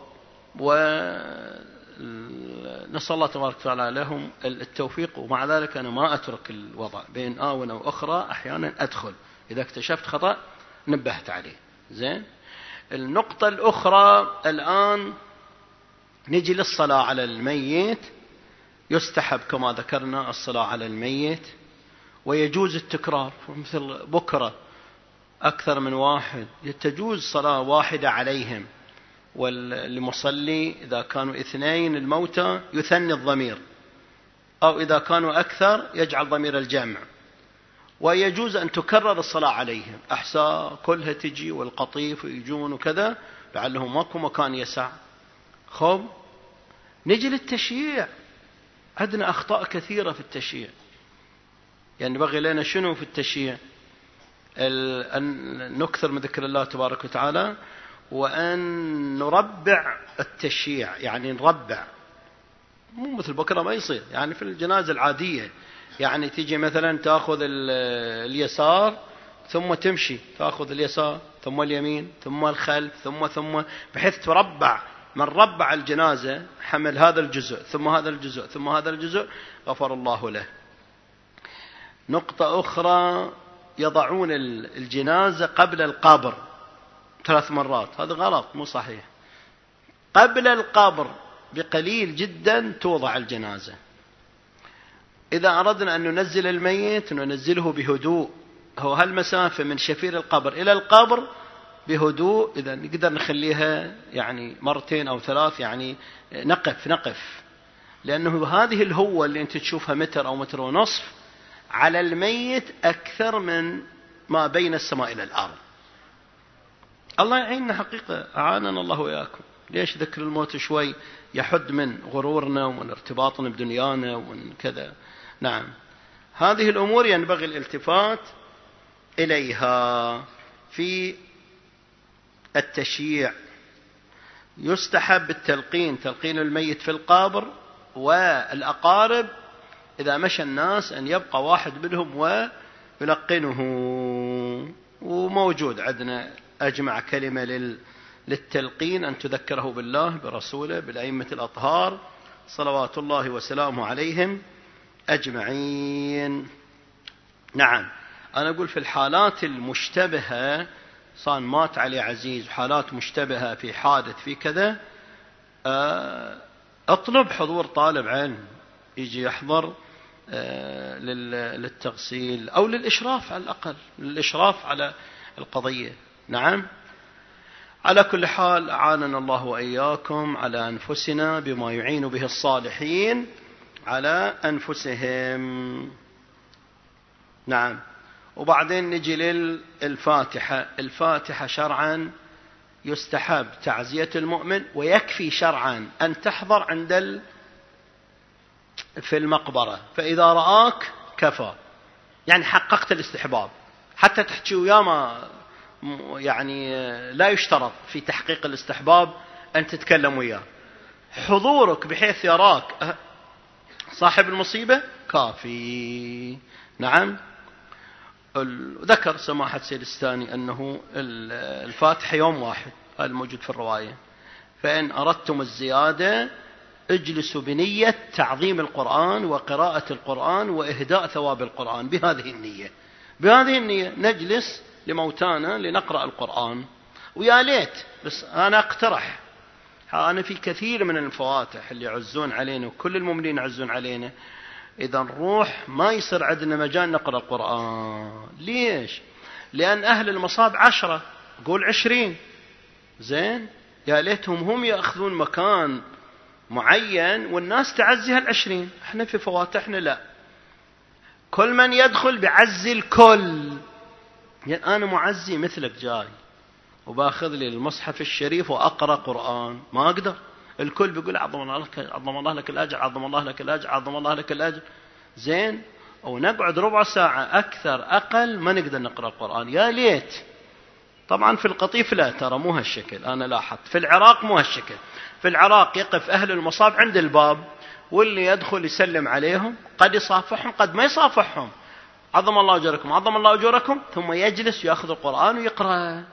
ونسأل الله تبارك وتعالى لهم التوفيق. ومع ذلك أنا ما أترك الوضع بين آونة وأخرى، أحيانا أدخل إذا اكتشفت خطأ نبهت عليه. زين. النقطة الأخرى الآن نجي للصلاة على الميت. يستحب كما ذكرنا الصلاة على الميت، ويجوز التكرار، مثل بكرة أكثر من واحد تجوز صلاة واحدة عليهم، والمصلي إذا كانوا اثنين الموتى يثني الضمير، أو إذا كانوا أكثر يجعل ضمير الجمع. ويجوز أن تكرر الصلاة عليهم، أحساء كلها تجي والقطيف ويجون وكذا لعلهم ماكو مكان يسع. خب نجي للتشييع. عندنا أخطاء كثيرة في التشييع، يعني بغي لنا شنو في التشييع؟ أن نكثر من ذكر الله تبارك وتعالى، وأن نربع التشييع، يعني نربع، مو مثل بكرة ما يصير، يعني في الجنازة العادية يعني تيجي مثلا تأخذ اليسار ثم تمشي، تأخذ اليسار ثم اليمين ثم الخلف ثم ثم بحيث تربع، من ربع الجنازة حمل هذا الجزء ثم هذا الجزء ثم هذا الجزء غفر الله له. نقطة أخرى، يضعون الجنازة قبل القبر ثلاث مرات، هذا غلط مو صحيح. قبل القبر بقليل جدا توضع الجنازة. إذا أردنا أن ننزل الميت ننزله بهدوء، هو هالمسافة من شفير القبر إلى القبر بهدوء، إذا نقدر نخليها يعني مرتين أو ثلاث، يعني نقف نقف، لأنه هذه الهوة اللي أنت تشوفها متر أو متر ونصف على الميت أكثر من ما بين السماء إلى الأرض. الله يعيننا حقيقة، أعاننا الله وإياكم. ليش ذكر الموت شوي يحد من غرورنا ومن ارتباطنا بدنيانا ومن كذا. نعم، هذه الأمور ينبغي الالتفات إليها. في التشييع يستحب التلقين، تلقين الميت في القبر، والأقارب إذا مشى الناس أن يبقى واحد منهم ويلقنه، وموجود عندنا أجمع كلمة للتلقين أن تذكره بالله برسوله بالأئمة الأطهار صلوات الله وسلامه عليهم أجمعين. نعم، أنا أقول في الحالات المشتبهة، صار مات علي عزيز، حالات مشتبهة في حادث في كذا، أطلب حضور طالب علم يجي يحضر للتغسيل أو للإشراف، على الأقل للإشراف على القضية. نعم، على كل حال أعاننا الله وإياكم على أنفسنا بما يعين به الصالحين على أنفسهم. نعم، وبعدين نجي للفاتحة. الفاتحة شرعا يستحب تعزية المؤمن، ويكفي شرعا أن تحضر عند ال... في المقبرة، فإذا رآك كفى، يعني حققت الاستحباب. حتى تحكي وياه ما يعني لا يشترط في تحقيق الاستحباب أن تتكلم وياه، حضورك بحيث يراك صاحب المصيبة كافي. نعم، ذكر سماحة سيد الثاني أنه الفاتحة يوم واحد، هذا الموجود في الرواية، فإن أردتم الزيادة اجلسوا بنية تعظيم القرآن وقراءة القرآن وإهداء ثواب القرآن، بهذه النية بهذه النية نجلس لموتانا لنقرأ القرآن. ويا ليت بس أنا أقترح، أنا في كثير من الفواتح اللي يعزون علينا وكل المؤمنين يعزون علينا، إذا نروح ما يصير عندنا مجال نقرأ القرآن. ليش؟ لأن أهل المصاب عشرة، قول عشرين، زين، يا ليتهم هم يأخذون مكان معين والناس تعزي هالعشرين. احنا في فواتحنا لا، كل من يدخل بعزي الكل. يعني أنا معزي مثلك جاي وباخذ لي المصحف الشريف وأقرأ قرآن، ما أقدر. الكل بيقول عظم الله لك، عظم الله لك الأجر، عظم الله لك الأجر، عظم الله لك الأجر، زين، أو نقعد ربع ساعة أكثر أقل ما نقدر نقرأ القرآن. يا ليت. طبعا في القطيف لا، ترى مو هالشكل، أنا لاحظت في العراق مو هالشكل. في العراق يقف أهل المصاب عند الباب، واللي يدخل يسلم عليهم، قد يصافحهم قد ما يصافحهم، عظم الله أجركم عظم الله أجوركم، ثم يجلس يأخذ القرآن ويقرأ.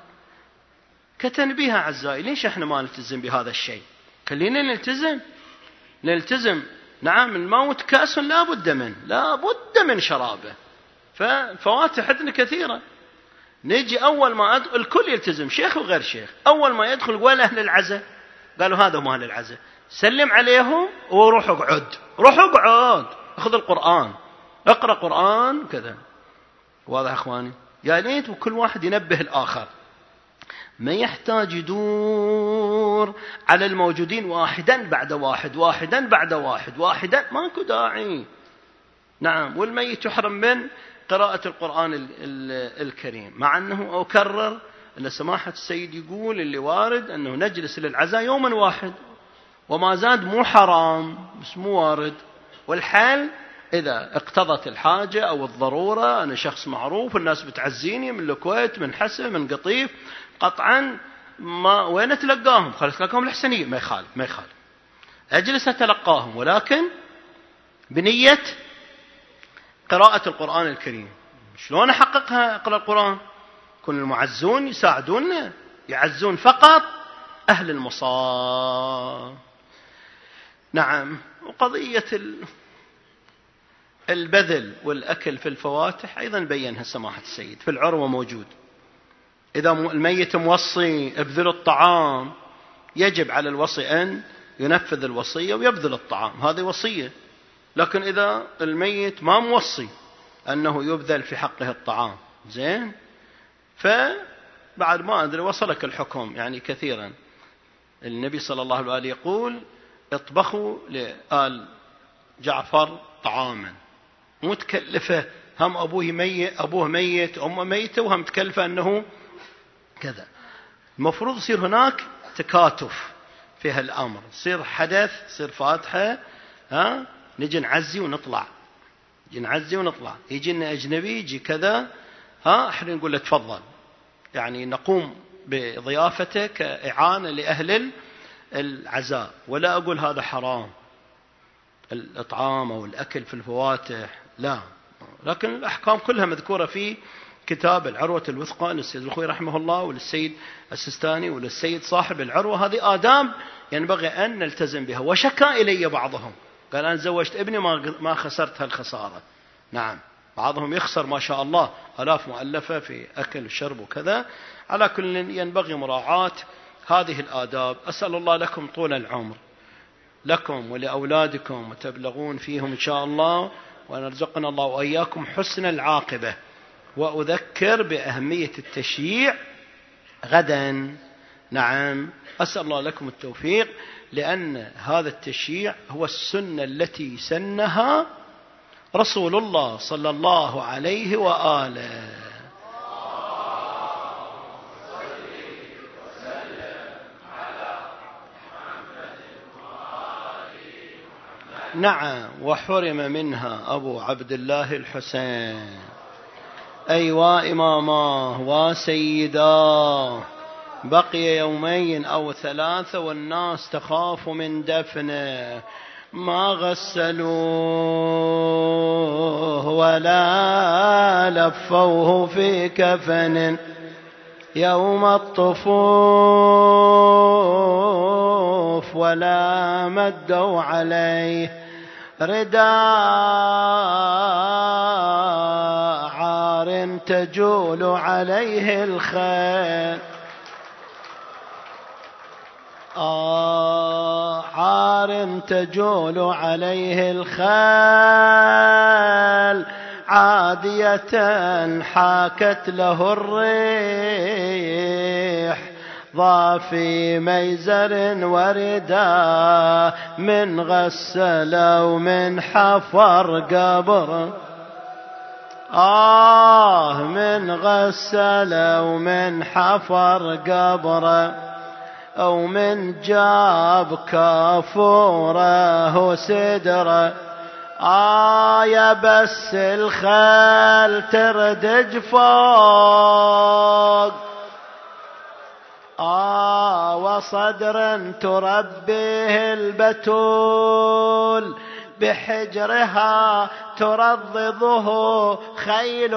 كتنبيه أعزائي، ليش احنا ما نلتزم بهذا الشيء؟ خلينا نلتزم نلتزم. نعم، الموت كأس لا بد منه، لا بد من شرابه، ففواتح عندنا كثيرة. نجي أول ما أدخل الكل يلتزم، شيخ وغير شيخ، أول ما يدخل وين أهل العزاء؟ قالوا هذا هم أهل العزاء، سلم عليهم وروح اقعد، روح اقعد، اخذ القرآن، اقرأ قرآن كذا. واضح أخواني؟ يا ليت وكل واحد ينبه الآخر، ما يحتاج يدور على الموجودين واحدا بعد واحد واحدا بعد واحد واحدا، ماكو داعي. نعم، والميت يحرم من قراءة القرآن ال ال الكريم، مع أنه أكرر أن سماحة السيد يقول اللي وارد أنه نجلس للعزاء يوما واحد، وما زاد مو حرام بس مو وارد. والحال إذا اقتضت الحاجة أو الضرورة، أنا شخص معروف الناس بتعزيني من الكويت من حسن من قطيف، قطعا ما وين أتلقاهم؟ خلص أتلقاهم الحسنية، ما يخالف ما يخالف أجلس أتلقاهم، ولكن بنية قراءة القرآن الكريم. شلون أحققها؟ أقرأ القرآن، كل المعزون يساعدون يعزون فقط أهل المصاب. نعم. وقضية البذل والأكل في الفواتح أيضا بينها سماحة السيد في العروة موجود. إذا الميت موصي ابذل الطعام، يجب على الوصي أن ينفذ الوصية ويبذل الطعام، هذه وصية. لكن إذا الميت ما موصي أنه يبذل في حقه الطعام، زين، فبعد ما أدري وصلك الحكم يعني كثيرا. النبي صلى الله عليه وآله يقول اطبخوا لآل جعفر طعاما، متكلفة، هم أبوه ميت أبوه ميت أمه ميتة، وهم تكلفة أنه كذا. المفروض يصير هناك تكاتف في هالأمر، يصير حدث، يصير فاتحة، ها نجي نعزي ونطلع، نجي نعزي ونطلع، يجي لنا أجنبي يجي كذا، ها احنا نقول له تفضل، يعني نقوم بضيافته كإعانة لأهل العزاء. ولا أقول هذا حرام الإطعام أو الأكل في الفواتح، لا، لكن الأحكام كلها مذكورة في كتاب العروة الوثقى للسيد الخوي رحمه الله وللسيد السستاني وللسيد صاحب العروة. هذه آداب ينبغي أن نلتزم بها. وشكى إلي بعضهم قال أنا زوجت ابني ما خسرت هالخسارة. نعم، بعضهم يخسر ما شاء الله آلاف مؤلفة في أكل وشرب وكذا. على كل ينبغي مراعاة هذه الآداب. أسأل الله لكم طول العمر لكم ولأولادكم، وتبلغون فيهم إن شاء الله، وأن يرزقنا الله وإياكم حسن العاقبة. وأذكر بأهمية التشييع غدا. نعم، أسأل الله لكم التوفيق، لأن هذا التشييع هو السنة التي سنها رسول الله صلى الله عليه وآله. نعم، وحرم منها أبو عبد الله الحسين. أيوا إماماه وسيداه، بقي يومين أو ثلاثة والناس تخاف من دفنه، ما غسلوه ولا لفوه في كفن، يوم الطفوف ولا مدوا عليه رداء، عار تجول عليه الخيل، آه عار تجول عليه الخيل، عادية حاكت له الريح، ضافي ميزر وردا، من غسل ومن حفر قبر، آه من غسل ومن حفر قبر، أو من جاب كافوره وسدره، آه يا بس الخيل تردج فوق، آه وصدر تربيه البتول، بحجرها ترضضه خيل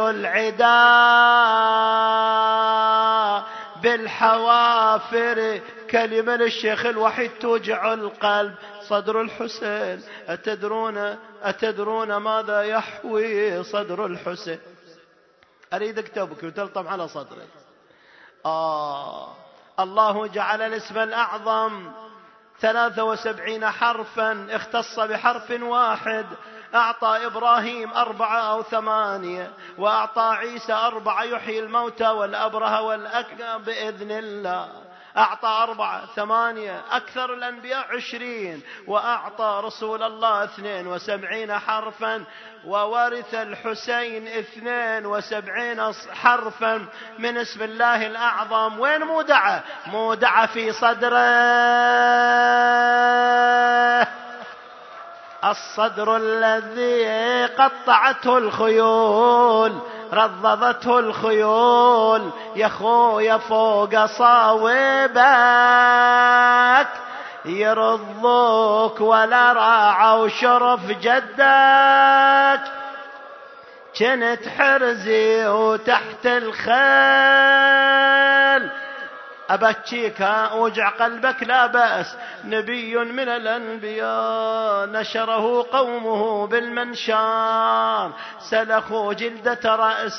العدا، بالحوافر كلمة الشيخ الوحيد توجع القلب، صدر الحسين. أتدرون أتدرون ماذا يحوي صدر الحسين؟ أريد أكتبك وتلطم على صدرك. آه الله جعل الاسم الأعظم ثلاثة وسبعين حرفا، اختص بحرف واحد. أعطى إبراهيم أربعة أو ثمانية، وأعطى عيسى أربعة يحيي الموتى والأبرهة والأكمى بإذن الله. أعطى أربعة ثمانية، أكثر الأنبياء عشرين، وأعطى رسول الله اثنين وسبعين حرفا، وورث الحسين اثنين وسبعين حرفا من اسم الله الأعظم. وين مودعة؟ مودعة في صدره. الصدر الذي قطعته الخيول رضضته الخيول، يا خويا فوق صاوبك يرضوك ولا راعوا شرف جدك، كنت حرزي وتحت الخيل أبكيك أوجع قلبك لا بأس، نبي من الأنبياء نشره قومه بالمنشار سلخوا جلدة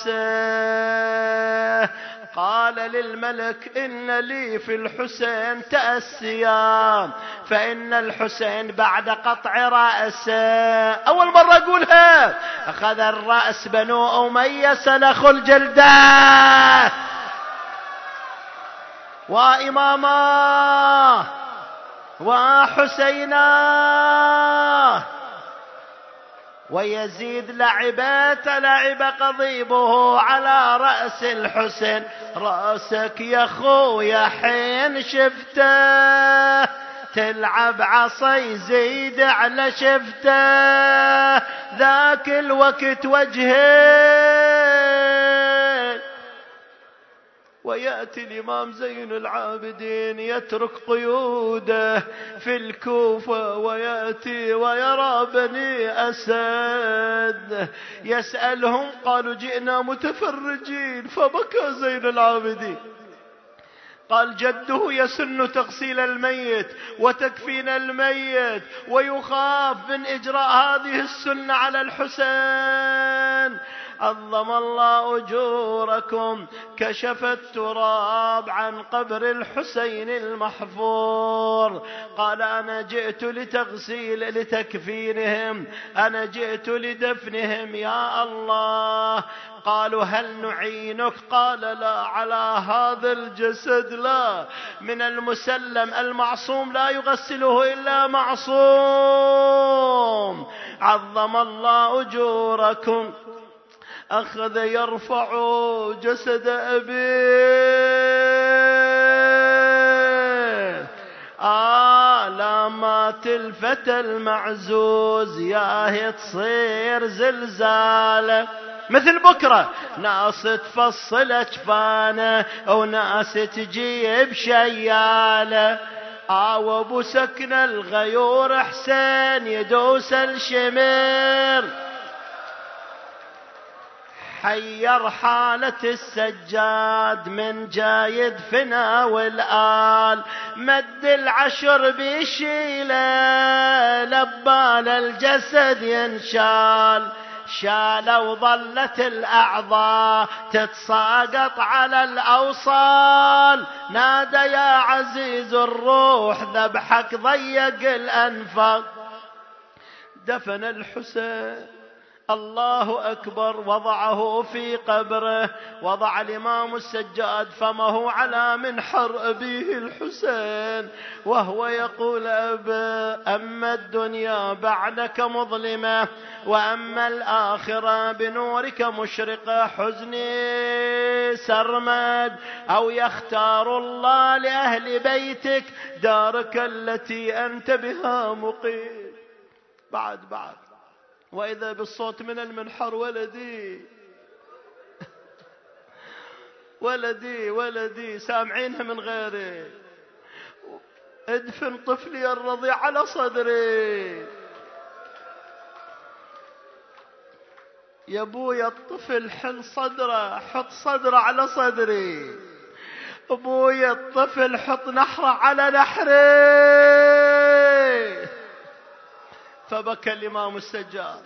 رأسه، قال للملك إن لي في الحسين تأسيا فإن الحسين بعد قطع رأسه، أول مرة أقولها، أخذ الرأس بنو أمية سلخوا الجلدة. وإماما وحسينا ويزيد لعبت لعب قضيبه على رأس الحسين، رأسك يا خويا حين شفته تلعب عصي زيد على شفته، ذاك الوقت وجهه. ويأتي الإمام زين العابدين يترك قيوده في الكوفة ويأتي ويرى بني أسد يسألهم، قالوا جئنا متفرجين، فبكى زين العابدين، قال جده يسن تغسيل الميت وتكفين الميت ويخاف من إجراء هذه السنة على الحسين، عظم الله أجوركم، كشف التراب عن قبر الحسين المحفور، قال أنا جئت لتغسيل لتكفينهم، أنا جئت لدفنهم يا الله. قالوا هل نعينك؟ قال لا، على هذا الجسد لا، من المسلم المعصوم لا يغسله إلا معصوم، عظم الله أجوركم. أخذ يرفع جسد أبيه، آلامات الفتى المعزوز ياهي تصير زلزالة مثل بكرة، ناس تفصل أجفانه وناس تجيب شيالة، آه أبو سكن الغيور حسين يدوس الشمر، حير حالة السجاد من جايد فنا والآل، مد العشر بيشيله لبال الجسد ينشال، شال وظلت الأعضاء تتساقط على الأوصال، نادى يا عزيز الروح ذبحك ضيق الأنفاق، دفن الحسين الله أكبر، وضعه في قبره، وضع الإمام السجاد فمه على منحر أبيه الحسين وهو يقول أبا أما الدنيا بعدك مظلمة وأما الآخرة بنورك مشرقة، حزني سرمد أو يختار الله لأهل بيتك دارك التي أنت بها مقيم. بعد بعد وإذا بالصوت من المنحر، ولدي ولدي ولدي، سامعينها من غيري، ادفن طفلي الرضيع على صدري، يا ابويا الطفل حن صدره، حط صدره على صدري، ابويا الطفل حط نحره على نحري. فبكى الإمام السجاد.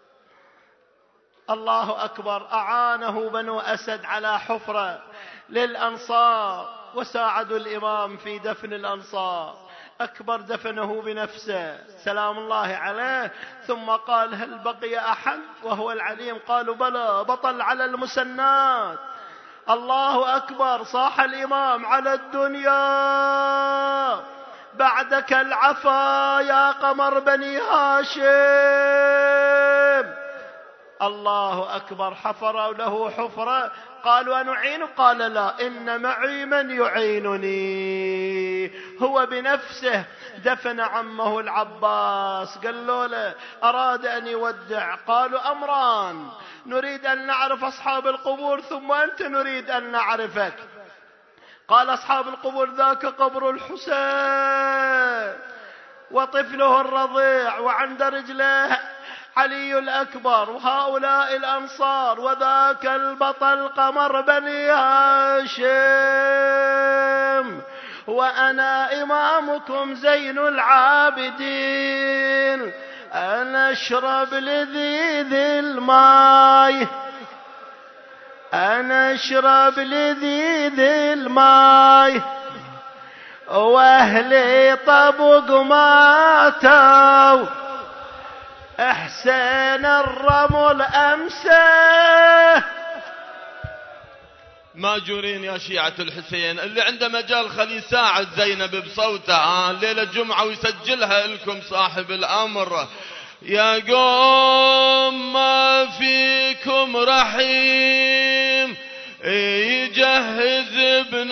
الله أكبر، أعانه بنو أسد على حفرة للأنصار وساعدوا الإمام في دفن الأنصار، أكبر دفنه بنفسه سلام الله عليه، ثم قال هل بقي أحد وهو العليم؟ قالوا بلى، بطل على المسنات. الله أكبر، صاح الإمام على الدنيا بعدك العفا يا قمر بني هاشم. الله أكبر، حفروا له حفرة، قالوا أنعين؟ قال لا، إن معي من يعينني. هو بنفسه دفن عمه العباس. قالوا له أراد أن يودع، قالوا أمران، نريد أن نعرف أصحاب القبور ثم أنت نريد أن نعرفك. قال أصحاب القبور ذاك قبر الحسين وطفله الرضيع وعند رجله علي الأكبر وهؤلاء الأنصار، وذاك البطل قمر بني هاشم، وأنا إمامكم زين العابدين. أنا أشرب لذيذ الماء، أنا أشرب لذيذ الماء، وأهلي طبق ماتوا، حسين الرمل أمسه. ماجورين يا شيعة الحسين، اللي عنده مجال خلي يساعد زينب بصوته ها ليلة جمعة ويسجلها لكم صاحب الأمر. يا قوم ما فيكم رحيم يجهز ابن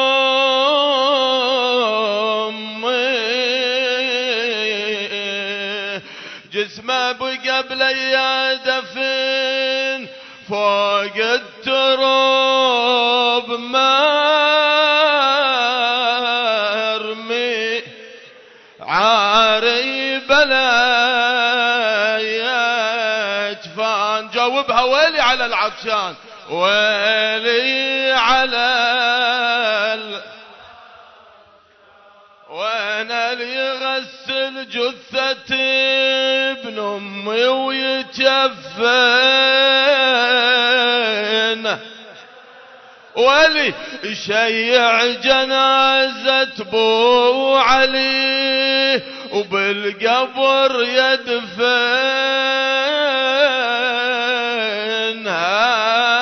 أمي، جسمه بقى بليا دفن فوق التراب مرمي، عاري بلا يجفان. جاوبها ويلي على العطشان، ويلي على ال... وانا اللي يغسل جثة ابن امي ويتجفن، ولي يشيع جنازة بو علي وبالقبر يدفنها.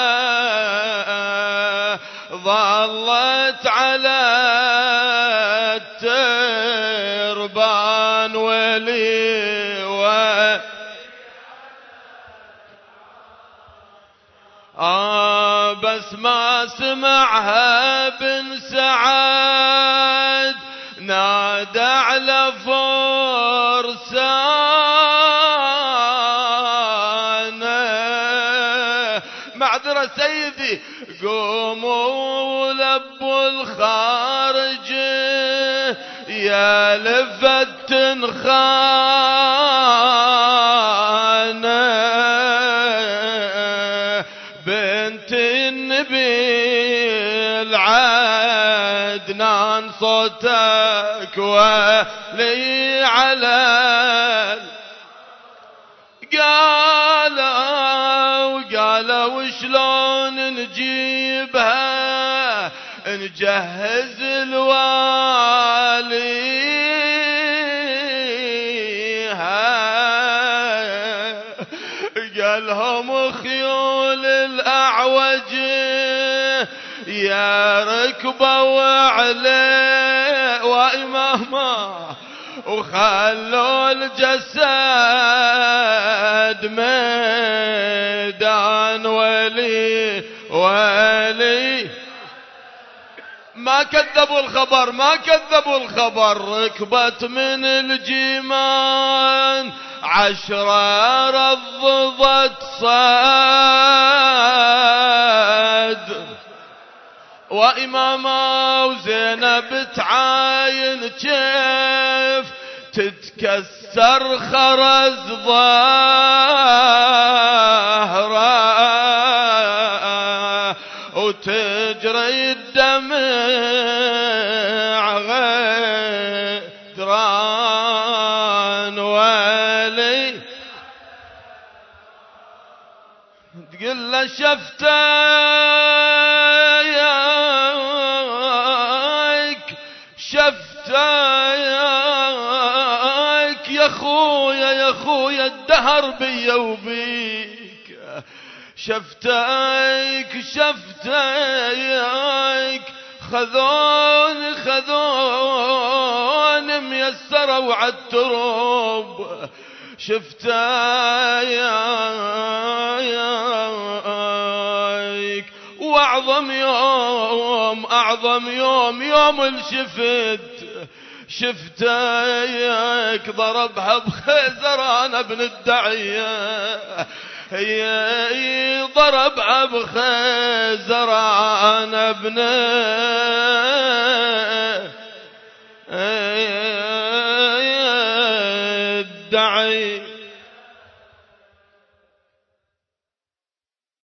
ظلت على التربان ولي و آه بس ما سمعها بن سعد نادى على فرسانه. معذرة سيدي، قوموا لبوا الخارج يا لفت خانه، بنت النبي العدنان صوتك ولي على. قالوا قالوا شلون نجيبها نجهز الواليها. قالهم خيول الأعوج يا ركبة وعليه وإماما، وخلوا الجسد ميدان ولي ولي. ما كذبوا الخبر، ما كذبوا الخبر. ركبت من الجيمان عشرة رضضت صاد، وإماما وزينب تعاين كيف تتكسر خرز ظهره وتجري الدمع غدران ولي. تقول له شفتايك شفتايك يا خويا يا خويا الدهر بيا وبيك، شفتايك شفتايك خذون خذون ميسروا عالترب، شفتايك وعد أعظم يوم أعظم يوم يوم الشفت شفتك ضربها بخيزران ابن الدعية ضربها بخيزران ابن الدعية